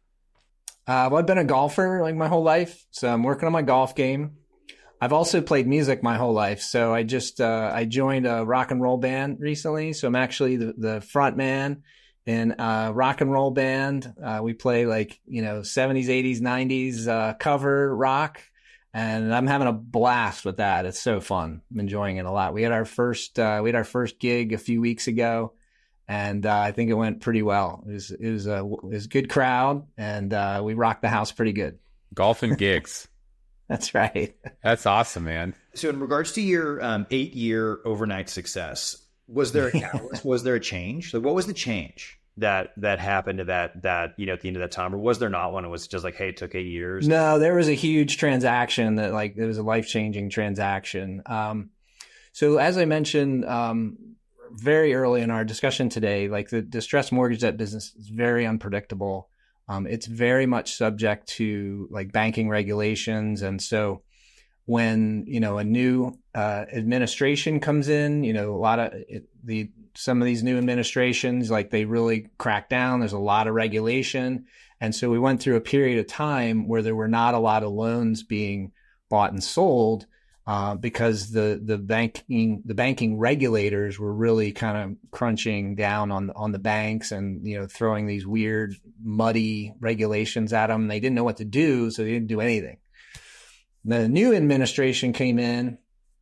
Uh, well, I've been a golfer like my whole life, so I'm working on my golf game. I've also played music my whole life, so I just uh, I joined a rock and roll band recently. So I'm actually the, the front man in a rock and roll band. Uh, we play like you know seventies, eighties, nineties uh, cover rock. And I'm having a blast with that. It's so fun. I'm enjoying it a lot. We had our first, uh, we had our first gig a few weeks ago and, uh, I think it went pretty well. It was, it was a, it was a good crowd and, uh, we rocked the house pretty good. Golf and gigs. That's right. That's awesome, man. So in regards to your, um, eight year overnight success, was there a catalyst? Was there a change? Like what was the change that that happened to that that you know at the end of that time, or was there not one? It was just like, hey, it took eight years. No, there was a huge transaction that like it was a life changing transaction. Um, so as I mentioned um, very early in our discussion today, like the distressed mortgage debt business is very unpredictable. Um, it's very much subject to like banking regulations, and so when you know a new uh, administration comes in, you know a lot of it, the some of these new administrations, like they really crack down. There's a lot of regulation. And so we went through a period of time where there were not a lot of loans being bought and sold uh, because the, the banking, the banking regulators were really kind of crunching down on, on the banks and, you know, throwing these weird, muddy regulations at them. They didn't know what to do, so they didn't do anything. The new administration came in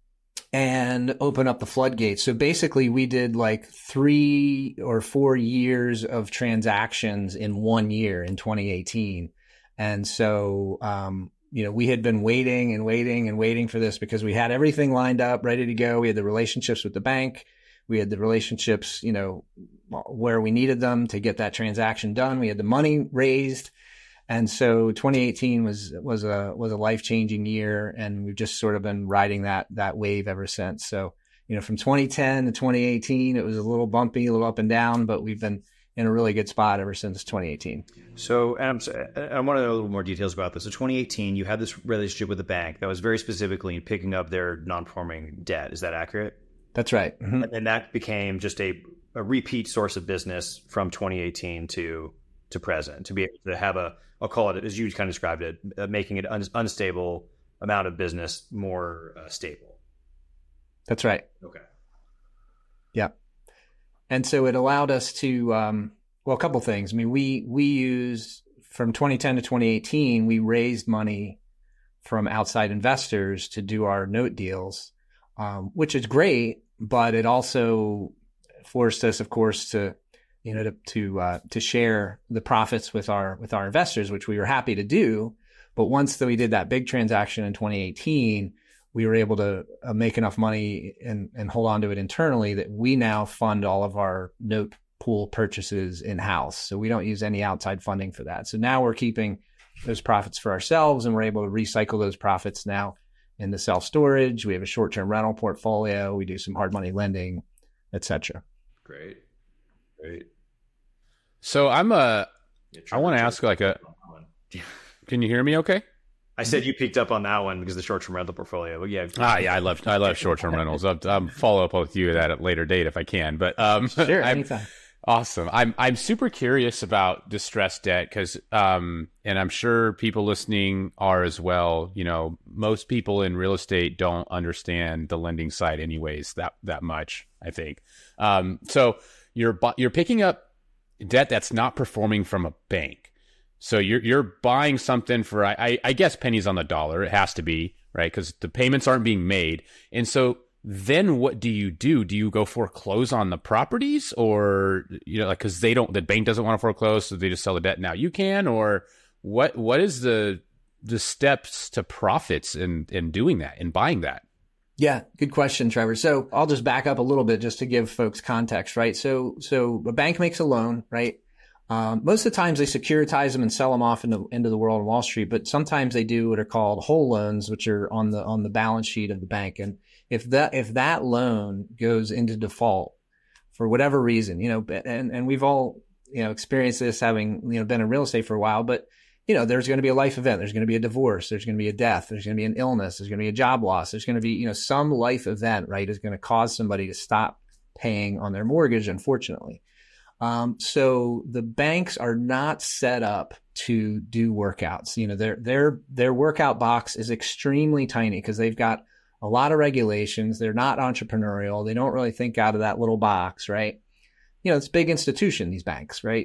and open up the floodgates. So basically we did like three or four years of transactions in one year in twenty eighteen. And so, um, you know, we had been waiting and waiting and waiting for this because we had everything lined up, ready to go. We had the relationships with the bank. We had the relationships, you know, where we needed them to get that transaction done. We had the money raised. And so twenty eighteen was, was a, was a life-changing year. And we've just sort of been riding that, that wave ever since. So, you know, from twenty ten to twenty eighteen, it was a little bumpy, a little up and down, but we've been in a really good spot ever since twenty eighteen. So, and I'm, I want to know a little more details about this. So twenty eighteen, you had this relationship with the bank that was very specifically in picking up their non-performing debt. Is that accurate? That's right. Mm-hmm. And then that became just a, a repeat source of business from twenty eighteen to to present, to be able to have a, I'll call it, as you kind of described it, uh, making it un, unstable amount of business more uh, stable. That's right. Okay. Yeah. And so it allowed us to, um, well, a couple things. I mean, we, we used from twenty ten to twenty eighteen, we raised money from outside investors to do our note deals, um, which is great, but it also forced us, of course, to, you know, to, to, uh, to share the profits with our, with our investors, which we were happy to do. But once that we did that big transaction in twenty eighteen, we were able to uh, make enough money and, and hold on to it internally that we now fund all of our note pool purchases in-house. So we don't use any outside funding for that. So now we're keeping those profits for ourselves, and we're able to recycle those profits now into self-storage. We have a short-term rental portfolio. We do some hard money lending, et cetera. Great. Great. So I'm a, yeah, I want to ask like a, can you hear me okay? I said you picked up on that one because the short-term rental portfolio. But yeah. Ah, yeah, I love, I love short-term rentals. I'll, I'll follow up with you at a later date if I can, but, um, sure, I'm, anytime. Awesome. I'm, I'm super curious about distressed debt because, um, and I'm sure people listening are as well. You know, most people in real estate don't understand the lending side anyways, that, that much, I think. Um, so you're, you're picking up debt that's not performing from a bank. So you're you're buying something for, I, I guess, pennies on the dollar. It has to be, right? Because the payments aren't being made. And so then what do you do? Do you go foreclose on the properties, or, you know, like, because they don't, the bank doesn't want to foreclose, so they just sell the debt? Now you can, or what? What is the the steps to profits in in doing that, in buying that? Yeah, good question, Trevor. So I'll just back up a little bit just to give folks context, right? So so a bank makes a loan, right? Um, most of the times they securitize them and sell them off into, into the world of Wall Street, but sometimes they do what are called whole loans, which are on the, on the balance sheet of the bank. And if that, if that loan goes into default for whatever reason, you know, and, and we've all, you know, experienced this having, you know, been in real estate for a while, but, you know, there's going to be a life event. There's going to be a divorce. There's going to be a death. There's going to be an illness. There's going to be a job loss. There's going to be, you know, some life event, right, is going to cause somebody to stop paying on their mortgage, unfortunately. Um, so the banks are not set up to do workouts. You know, their, their, their workout box is extremely tiny because they've got a lot of regulations. They're not entrepreneurial. They don't really think out of that little box, right? You know, it's a big institution, these banks, right?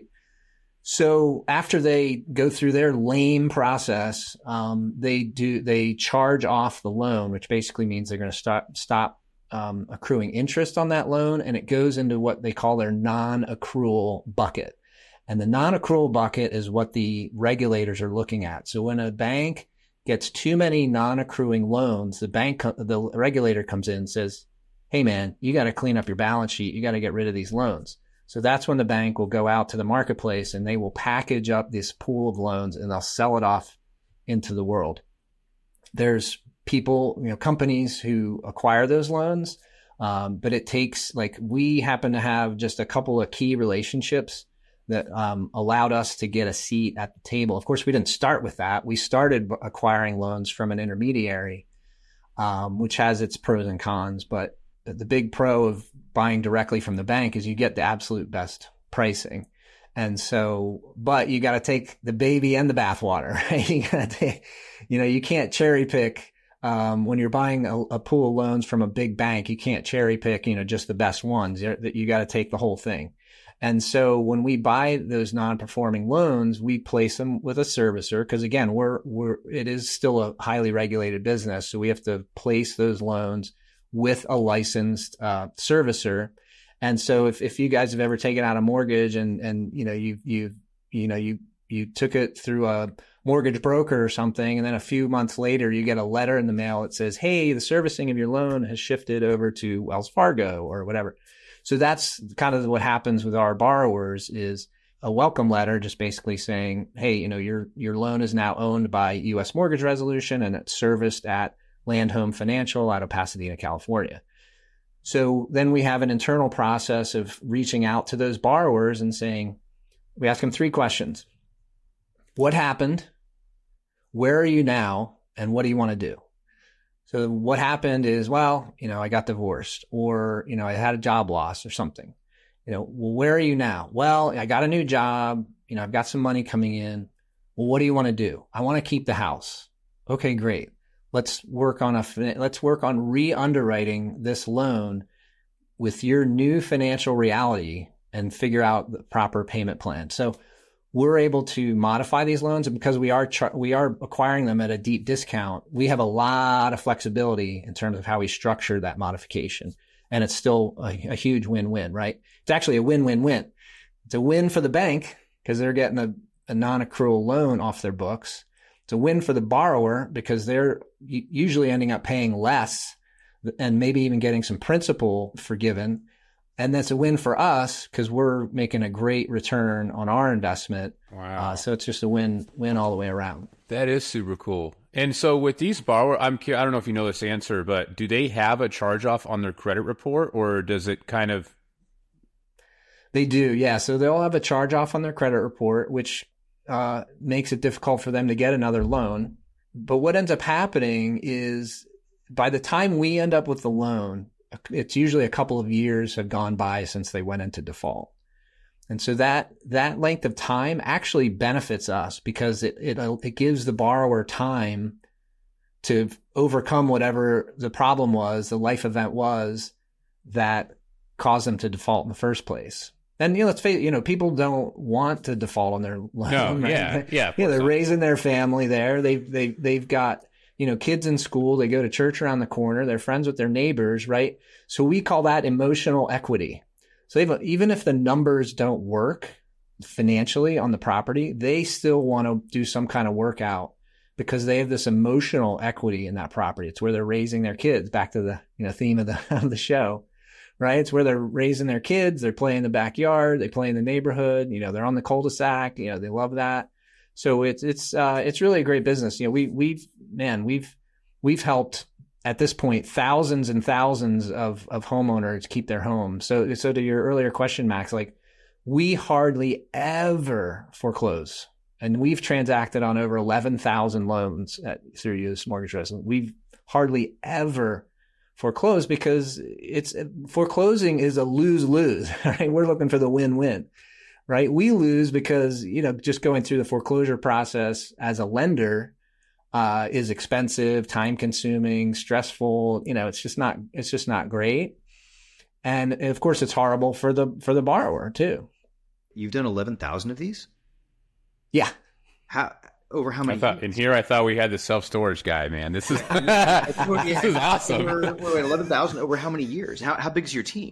So after they go through their lame process, um, they do, they charge off the loan, which basically means they're going to stop, stop Um, accruing interest on that loan, and it goes into what they call their non-accrual bucket. And the non-accrual bucket is what the regulators are looking at. So when a bank gets too many non-accruing loans, the bank, the regulator comes in and says, hey man, you got to clean up your balance sheet. You got to get rid of these loans. So that's when the bank will go out to the marketplace and they will package up this pool of loans and they'll sell it off into the world. There's people, you know, companies who acquire those loans. Um, but it takes, like, we happen to have just a couple of key relationships that um, allowed us to get a seat at the table. Of course, we didn't start with that. We started acquiring loans from an intermediary, um, which has its pros and cons. But the big pro of buying directly from the bank is you get the absolute best pricing. And so, but you got to take the baby and the bathwater, right? You got to take, you know, you can't cherry pick. Um, when you're buying a, a pool of loans from a big bank, you can't cherry pick, you know, just the best ones. You, you got to take the whole thing. And so when we buy those non-performing loans, we place them with a servicer because, again, we're we're it is still a highly regulated business, so we have to place those loans with a licensed uh, servicer. And so if, if you guys have ever taken out a mortgage and, and, you know, you, you, you know, you, you took it through a mortgage broker or something, and then a few months later, you get a letter in the mail that says, hey, the servicing of your loan has shifted over to Wells Fargo or whatever. So that's kind of what happens with our borrowers is a welcome letter, just basically saying, hey, you know, your, your loan is now owned by U S Mortgage Resolution and it's serviced at Land Home Financial out of Pasadena, California. So then we have an internal process of reaching out to those borrowers and saying, we ask them three questions. What happened? Where are you now? And what do you want to do? So what happened is, well, you know, I got divorced, or, you know, I had a job loss or something. You know, well, where are you now? Well, I got a new job. You know, I've got some money coming in. Well, what do you want to do? I want to keep the house. Okay, great. Let's work on a, let's work on re-underwriting this loan with your new financial reality and figure out the proper payment plan. So we're able to modify these loans, and because we are char- we are acquiring them at a deep discount, we have a lot of flexibility in terms of how we structure that modification. And it's still a, a huge win-win, right? It's actually a win-win-win. It's a win for the bank because they're getting a, a non-accrual loan off their books. It's a win for the borrower because they're usually ending up paying less and maybe even getting some principal forgiven. And that's a win for us because we're making a great return on our investment. Wow. Uh, so it's just a win, win all the way around. That is super cool. And so with these borrowers, I'm curious, I don't know if you know this answer, but do they have a charge off on their credit report, or does it kind of? They do. Yeah. So they'll have a charge off on their credit report, which uh, makes it difficult for them to get another loan. But what ends up happening is by the time we end up with the loan, it's usually a couple of years have gone by since they went into default. And so that, that length of time actually benefits us because it, it, it gives the borrower time to overcome whatever the problem was, the life event was that caused them to default in the first place. And, you know, let's face it, you know, people don't want to default on their loan. No, right? yeah, yeah. Yeah, they're not. raising their family there. They've, they, they've got, you know, kids in school, they go to church around the corner, they're friends with their neighbors, right? So we call that emotional equity. So they've, even if the numbers don't work financially on the property, they still want to do some kind of workout because they have this emotional equity in that property. It's where they're raising their kids, back to the, you know, theme of the, of the show, right? It's where they're raising their kids. They're playing in the backyard. They play in the neighborhood. You know, they're on the cul-de-sac. You know, they love that. So it's, it's, uh, it's really a great business. You know, we, we've, man, we've, we've helped at this point thousands and thousands of, of homeowners keep their homes. So, so to your earlier question, Max, like we hardly ever foreclose, and we've transacted on over eleven thousand loans at, through U S Mortgage Resolution. We've hardly ever foreclosed because it's foreclosing is a lose-lose, right? We're looking for the win-win. Right? We lose because, you know, just going through the foreclosure process as a lender uh, is expensive, time consuming, stressful. You know, it's just not, it's just not great. And of course it's horrible for the, for the borrower too. You've done eleven thousand of these? Yeah. How, over how many? I thought, in here, I thought we had the self-storage guy, man. This is, this is awesome. Over, wait, eleven thousand over how many years? How, how big is your team?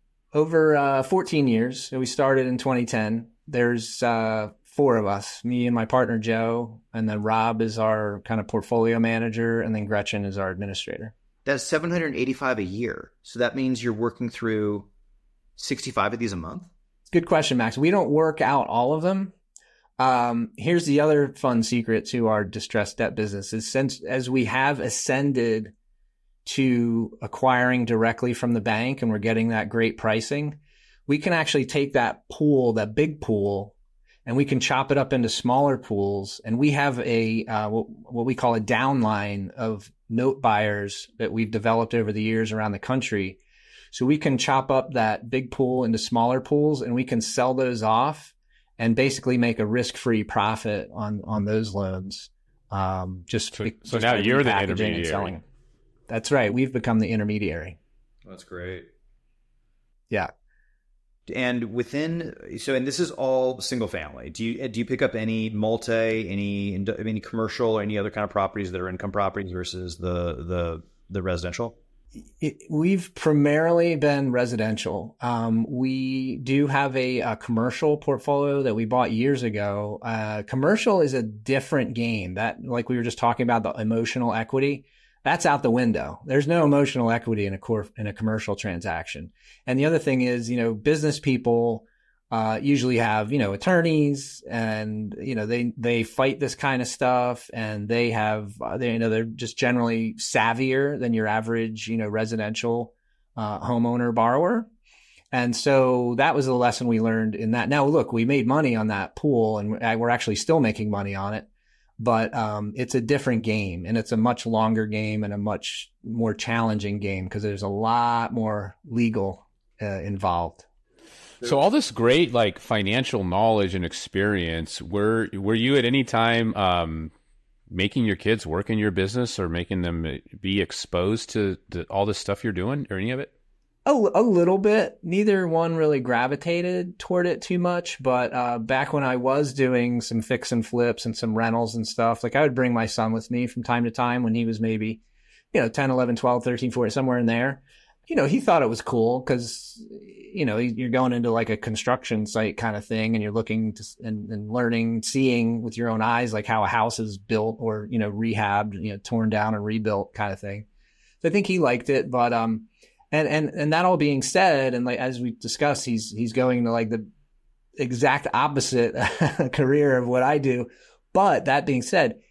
Over uh, fourteen years. So we started in twenty ten. There's uh, four of us, me and my partner, Joe, and then Rob is our kind of portfolio manager, and then Gretchen is our administrator. That's seven hundred eighty-five a year. So that means you're working through sixty-five of these a month? Good question, Max. We don't work out all of them. Um, here's the other fun secret to our distressed debt business is since as we have ascended to acquiring directly from the bank and we're getting that great pricing, we can actually take that pool, that big pool, and we can chop it up into smaller pools. And we have a uh, what, what we call a downline of note buyers that we've developed over the years around the country. So we can chop up that big pool into smaller pools and we can sell those off and basically make a risk-free profit on, on those loans. Um, just so, just so now you're the intermediary. And selling. That's right. We've become the intermediary. That's great. Yeah. And within, so, and this is all single family. Do you, do you pick up any multi, any, any commercial or any other kind of properties that are income properties versus the, the, the residential? It, we've primarily been residential. Um, we do have a, a commercial portfolio that we bought years ago. Uh, commercial is a different game. That, like we were just talking about, the emotional equity, that's out the window. There's no emotional equity in a core, in a commercial transaction. And the other thing is, you know, business people uh, usually have, you know, attorneys, and, you know, they, they fight this kind of stuff, and they have, uh, they, you know, they're just generally savvier than your average, you know, residential uh, homeowner borrower. And so that was a lesson we learned in that. Now, look, we made money on that pool, and we're actually still making money on it. But um, it's a different game, and it's a much longer game and a much more challenging game because there's a lot more legal uh, involved. So all this great like financial knowledge and experience, were were you at any time um, making your kids work in your business or making them be exposed to, to all this stuff you're doing, or any of it? A, a little bit. Neither one really gravitated toward it too much. But uh, back when I was doing some fix and flips and some rentals and stuff, like I would bring my son with me from time to time when he was maybe, you know, ten, eleven, twelve, thirteen, fourteen, somewhere in there. You know, he thought it was cool because, you know, you're going into like a construction site kind of thing, and you're looking to, and, and learning, seeing with your own eyes, like how a house is built or, you know, rehabbed, you know, torn down and rebuilt kind of thing. So I think he liked it. But, um, And, and, and that all being said, and like, as we discussed, he's, he's going to like the exact opposite career of what I do. But that being said,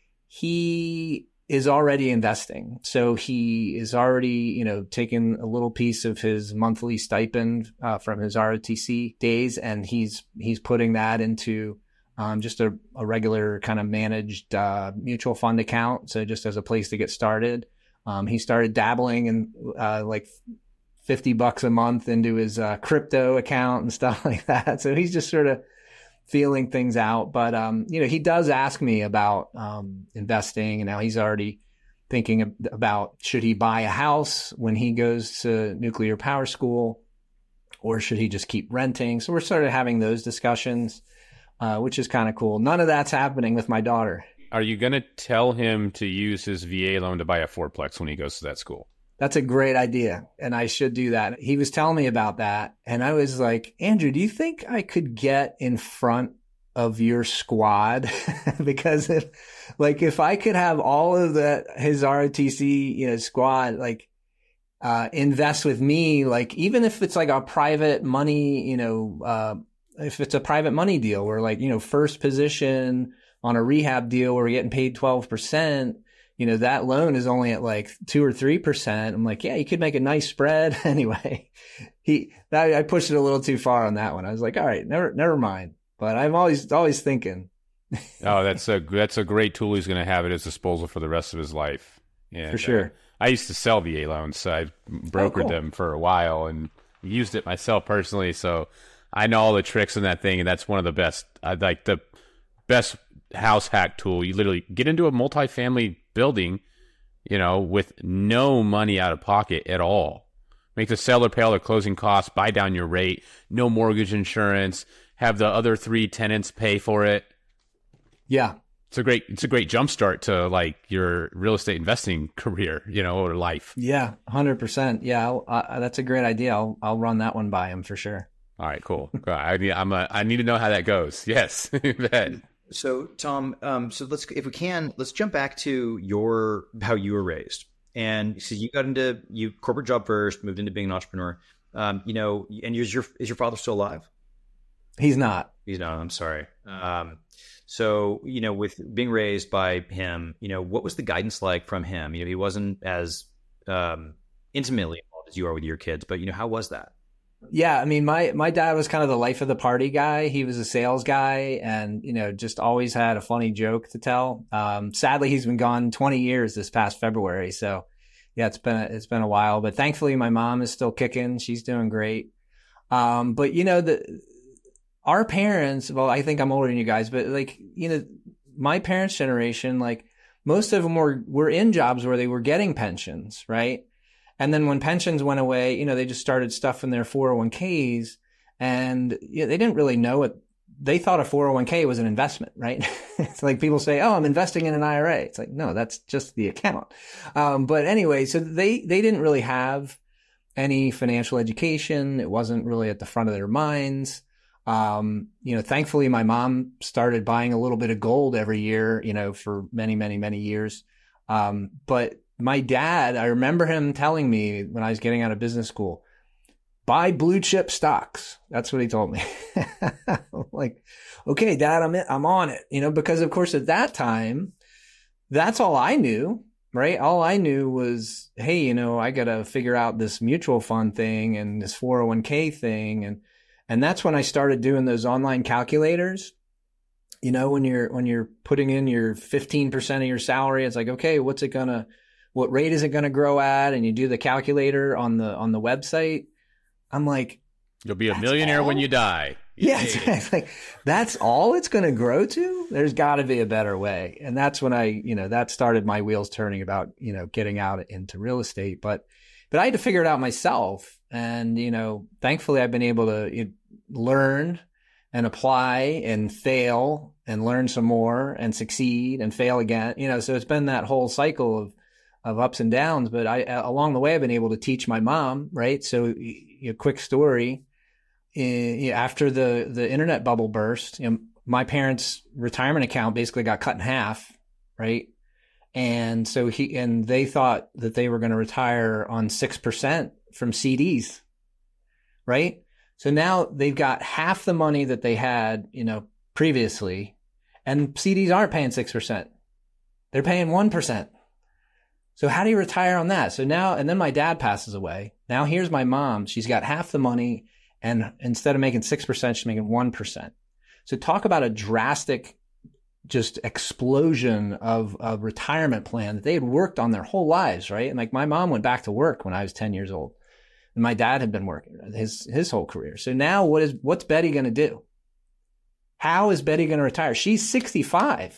he is already investing. So he is already, you know, taking a little piece of his monthly stipend uh, from his R O T C days, and he's, he's putting that into um, just a, a regular kind of managed uh, mutual fund account. So just as a place to get started. Um, he started dabbling in uh, like fifty bucks a month into his uh, crypto account and stuff like that. So he's just sort of feeling things out. But, um, you know, he does ask me about um, investing, and now he's already thinking about, should he buy a house when he goes to nuclear power school, or should he just keep renting? So we're sort of having those discussions, uh, which is kind of cool. None of that's happening with my daughter. Are you going to tell him to use his V A loan to buy a fourplex when he goes to that school? That's a great idea, and I should do that. He was telling me about that, and I was like, Andrew, do you think I could get in front of your squad? Because if, like, if I could have all of the his R O T C, you know, squad, like, uh, invest with me, like, even if it's like a private money, you know, uh, if it's a private money deal where, like, you know, first position on a rehab deal where we're getting paid twelve percent. You know, that loan is only at like two or three percent. I'm like, yeah, you could make a nice spread. Anyway, he, that, I pushed it a little too far on that one. I was like, all right, never, never mind. But I'm always, always thinking. Oh, that's a, that's a great tool. He's going to have at his disposal for the rest of his life. And, for sure. Uh, I used to sell V A loans, so I brokered oh, cool. them for a while and used it myself personally. So I know all the tricks in that thing. And that's one of the best, I like the best house hack tool. You literally get into a multifamily building, you know, with no money out of pocket at all. Make the seller pay all their closing costs, buy down your rate, no mortgage insurance, have the other three tenants pay for it. Yeah. It's a great, it's a great jumpstart to like your real estate investing career, you know, or life. Yeah. one hundred percent. Yeah. I'll, uh, that's a great idea. I'll, I'll run that one by him for sure. All right, cool. I need, I'm a, I need to know how that goes. Yes. So, Tom, um, so let's, if we can, let's jump back to your, how you were raised. And so you got into you corporate job first, moved into being an entrepreneur. Um, you know, and is your, is your father still alive? He's not. He's not. I'm sorry. Um, so, you know, with being raised by him, you know, what was the guidance like from him? You know, he wasn't as um, intimately involved as you are with your kids, but, you know, how was that? Yeah, I mean, my, my dad was kind of the life of the party guy. He was a sales guy and, you know, just always had a funny joke to tell. Um, sadly, he's been gone twenty years this past February. So yeah, it's been, a, it's been a while, but thankfully my mom is still kicking. She's doing great. Um, but you know, the, our parents, well, I think I'm older than you guys, but like, you know, my parents' generation, like most of them were, were in jobs where they were getting pensions, right? And then when pensions went away, you know, they just started stuffing their four oh one k's and you know, they didn't really know what they thought a four oh one k was an investment, right? It's like people say, oh, I'm investing in an I R A. It's like, no, that's just the account. Um, but anyway, so they, they didn't really have any financial education. It wasn't really at the front of their minds. Um, you know, thankfully my mom started buying a little bit of gold every year, you know, for many, many, many years. Um, but my dad, I remember him telling me when I was getting out of business school, buy blue chip stocks. That's what he told me. Like, okay, Dad, I'm in, I'm on it, you know, because of course at that time, that's all I knew, right? All I knew was, hey, you know, I got to figure out this mutual fund thing and this four oh one k thing. And, and that's when I started doing those online calculators. You know, when you're, when you're putting in your fifteen percent of your salary, it's like, okay, what's it gonna, what rate is it going to grow at? And you do the calculator on the, on the website. I'm like, you'll be a millionaire all? when you die. Yeah, it's like, that's all it's going to grow to? There's got to be a better way. And that's when I, you know, that started my wheels turning about, you know, getting out into real estate. But, but I had to figure it out myself. And, you know, thankfully I've been able to you know, learn and apply and fail and learn some more and succeed and fail again. You know, so it's been that whole cycle of, of ups and downs, but I, along the way, I've been able to teach my mom, right? So a quick story, after the, the internet bubble burst, you know, my parents' retirement account basically got cut in half, right? And so he, and they thought that they were going to retire on six percent from C Ds, right? So now they've got half the money that they had, you know, previously, and C Ds aren't paying six percent. They're paying one percent. So how do you retire on that? So now, and then my dad passes away. Now here's my mom. She's got half the money, and instead of making six percent, she's making one percent. So talk about a drastic just explosion of a retirement plan that they had worked on their whole lives, right? And like my mom went back to work when I was ten years old, and my dad had been working his, his whole career. So now what is, what's Betty going to do? How is Betty going to retire? She's sixty-five.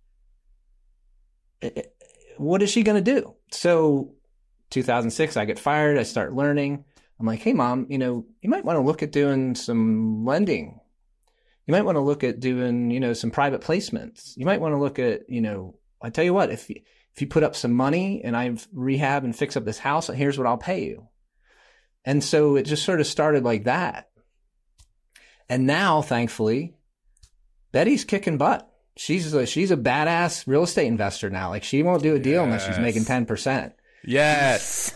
It, what is she going to do? So two thousand six, I get fired. I start learning. I'm like, hey, Mom, you know, you might want to look at doing some lending. You might want to look at doing, you know, some private placements. You might want to look at, you know, I tell you what, if you, if you put up some money and I rehab and fix up this house, here's what I'll pay you. And so it just sort of started like that. And now, thankfully, Betty's kicking butt. She's a, she's a badass real estate investor now. Like she won't do a deal yes. unless she's making ten percent. Yes.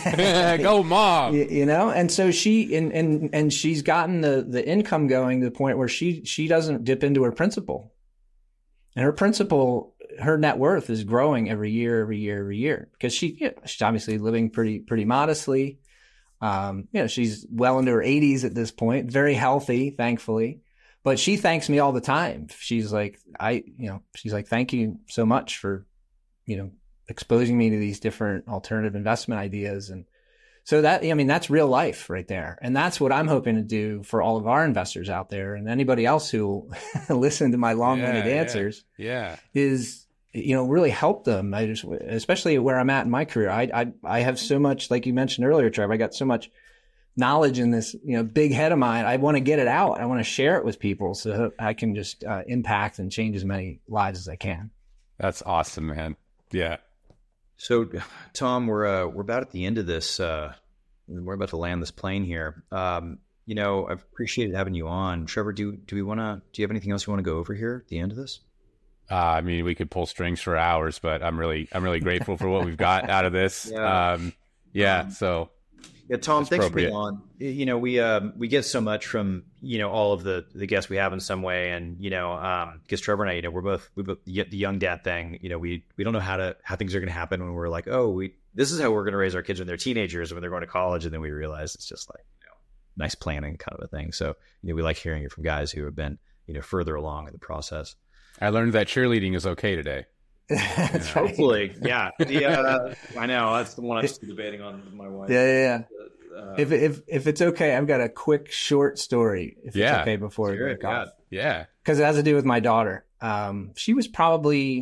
Go Mom. You, you know, and so she, and, and, and she's gotten the, the income going to the point where she, she doesn't dip into her principal, and her principal, her net worth is growing every year, every year, every year, because she, you know, she's obviously living pretty, pretty modestly. Um, you know, she's well into her eighties at this point, very healthy, thankfully. But she thanks me all the time. She's like, I, you know, she's like, thank you so much for, you know, exposing me to these different alternative investment ideas. And so that, I mean, that's real life right there. And that's what I'm hoping to do for all of our investors out there and anybody else who listen to my long-winded yeah, answers. Yeah. Is, you know, really help them. I just, especially where I'm at in my career. I, I, I have so much, like you mentioned earlier, Trevor, I got so much knowledge in this, you know, big head of mine. I want to get it out. I want to share it with people so I can just uh, impact and change as many lives as I can. That's awesome, man. Yeah. So, Tom, we're uh, we're about at the end of this. Uh, we're about to land this plane here. Um, you know, I've appreciated having you on, Trevor. Do do we want to? Do you have anything else you want to go over here at the end of this? Uh, I mean, we could pull strings for hours, but I'm really I'm really grateful for what we've got out of this. Yeah. Um, yeah. So. Yeah, Tom, thanks for being on. You know, we um, we get so much from, you know, all of the, the guests we have in some way. And, you know, um, because Trevor and I, you know, we're both, we both the young dad thing, you know, we, we don't know how to, how things are going to happen when we're like, oh, we, this is how we're going to raise our kids when they're teenagers and when they're going to college. And then we realize it's just like, you know, nice planning kind of a thing. So, you know, we like hearing it from guys who have been, you know, further along in the process. I learned that cheerleading is okay today. That's you know, hopefully. Yeah. Yeah. Uh, I know. That's the one I'm still debating on with my wife. Yeah. Yeah. yeah. Uh, if if if it's okay, I've got a quick short story. If yeah, it's okay before we break off. Yeah, because it has to do with my daughter. Um, she was probably,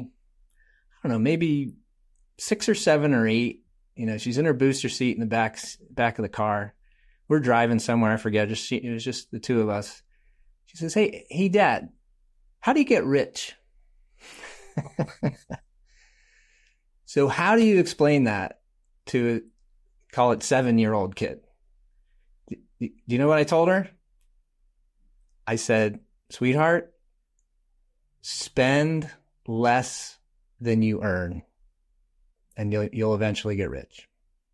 I don't know, maybe six or seven or eight. You know, she's in her booster seat in the back back of the car. We're driving somewhere. I forget. Just she, it was just the two of us. She says, hey, hey, Dad, how do you get rich? So how do you explain that to, call it seven-year-old kid? Do you know what I told her? I said, sweetheart, spend less than you earn, and you'll, you'll eventually get rich.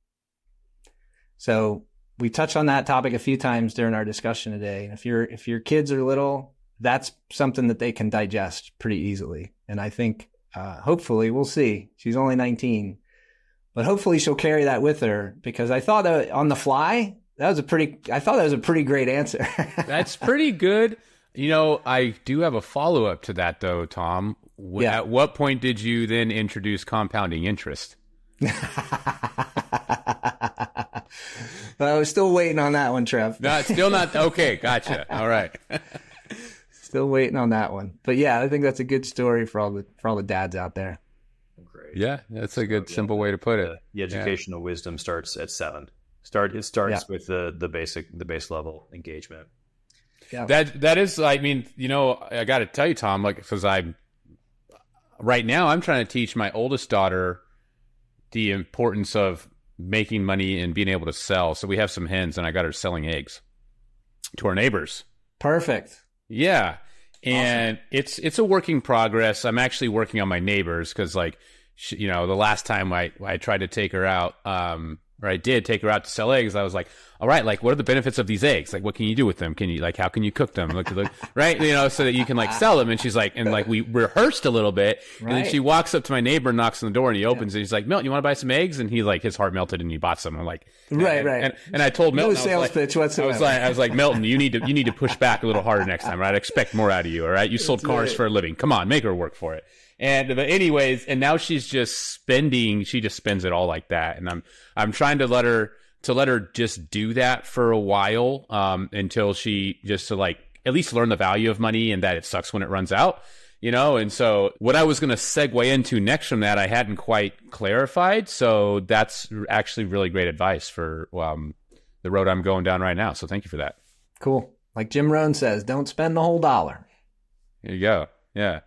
So we touched on that topic a few times during our discussion today. And if your if your kids are little, that's something that they can digest pretty easily. And I think, uh, hopefully, we'll see. She's only nineteen, but hopefully she'll carry that with her, because I thought that on the fly, that was a pretty, I thought that was a pretty great answer. That's pretty good. You know, I do have a follow-up to that, though, Tom. W- Yeah. At what point did you then introduce compounding interest? I was still waiting on that one, Trev. No, it's still not. Okay, gotcha. All right. Still waiting on that one. But yeah, I think that's a good story for all the for all the dads out there. Great. Yeah, that's a good, So, yeah, simple way to put it. The, the educational wisdom starts at seven. Start it starts Yeah. with the the basic the base level engagement. Yeah. That that is, I mean, you know, I got to tell you, Tom, like, because I'm right now, I'm trying to teach my oldest daughter the importance of making money and being able to sell. So we have some hens, and I got her selling eggs to our neighbors. Perfect. Yeah, and awesome. it's it's a work in progress. I'm actually working on my neighbors because, like, she, you know, the last time I I tried to take her out, um, or I did take her out to sell eggs, I was like, all right, like, what are the benefits of these eggs? Like, what can you do with them? Can you, like, how can you cook them? Look, look, right? You know, so that you can, like, sell them. And she's like, and, like, we rehearsed a little bit. Right. And then she walks up to my neighbor and knocks on the door, and he opens yeah. and he's like, Milton, you want to buy some eggs? And he, like, his heart melted and he bought some. I'm like, right, and, right. And, and I told Milton, no sales like, pitch whatsoever. I was like, I was like, Milton, you need to, you need to push back a little harder next time, right? I expect more out of you, all right? You sold That's cars right. for a living. Come on, make her work for it. And but anyways, and now she's just spending, she just spends it all like that. And I'm, I'm trying to let her, to let her just do that for a while, um, until she just to like, at least learn the value of money and that it sucks when it runs out, you know? And so what I was going to segue into next from that, I hadn't quite clarified. So that's actually really great advice for, um, the road I'm going down right now. So thank you for that. Cool. Like Jim Rohn says, don't spend the whole dollar. There you go. Yeah.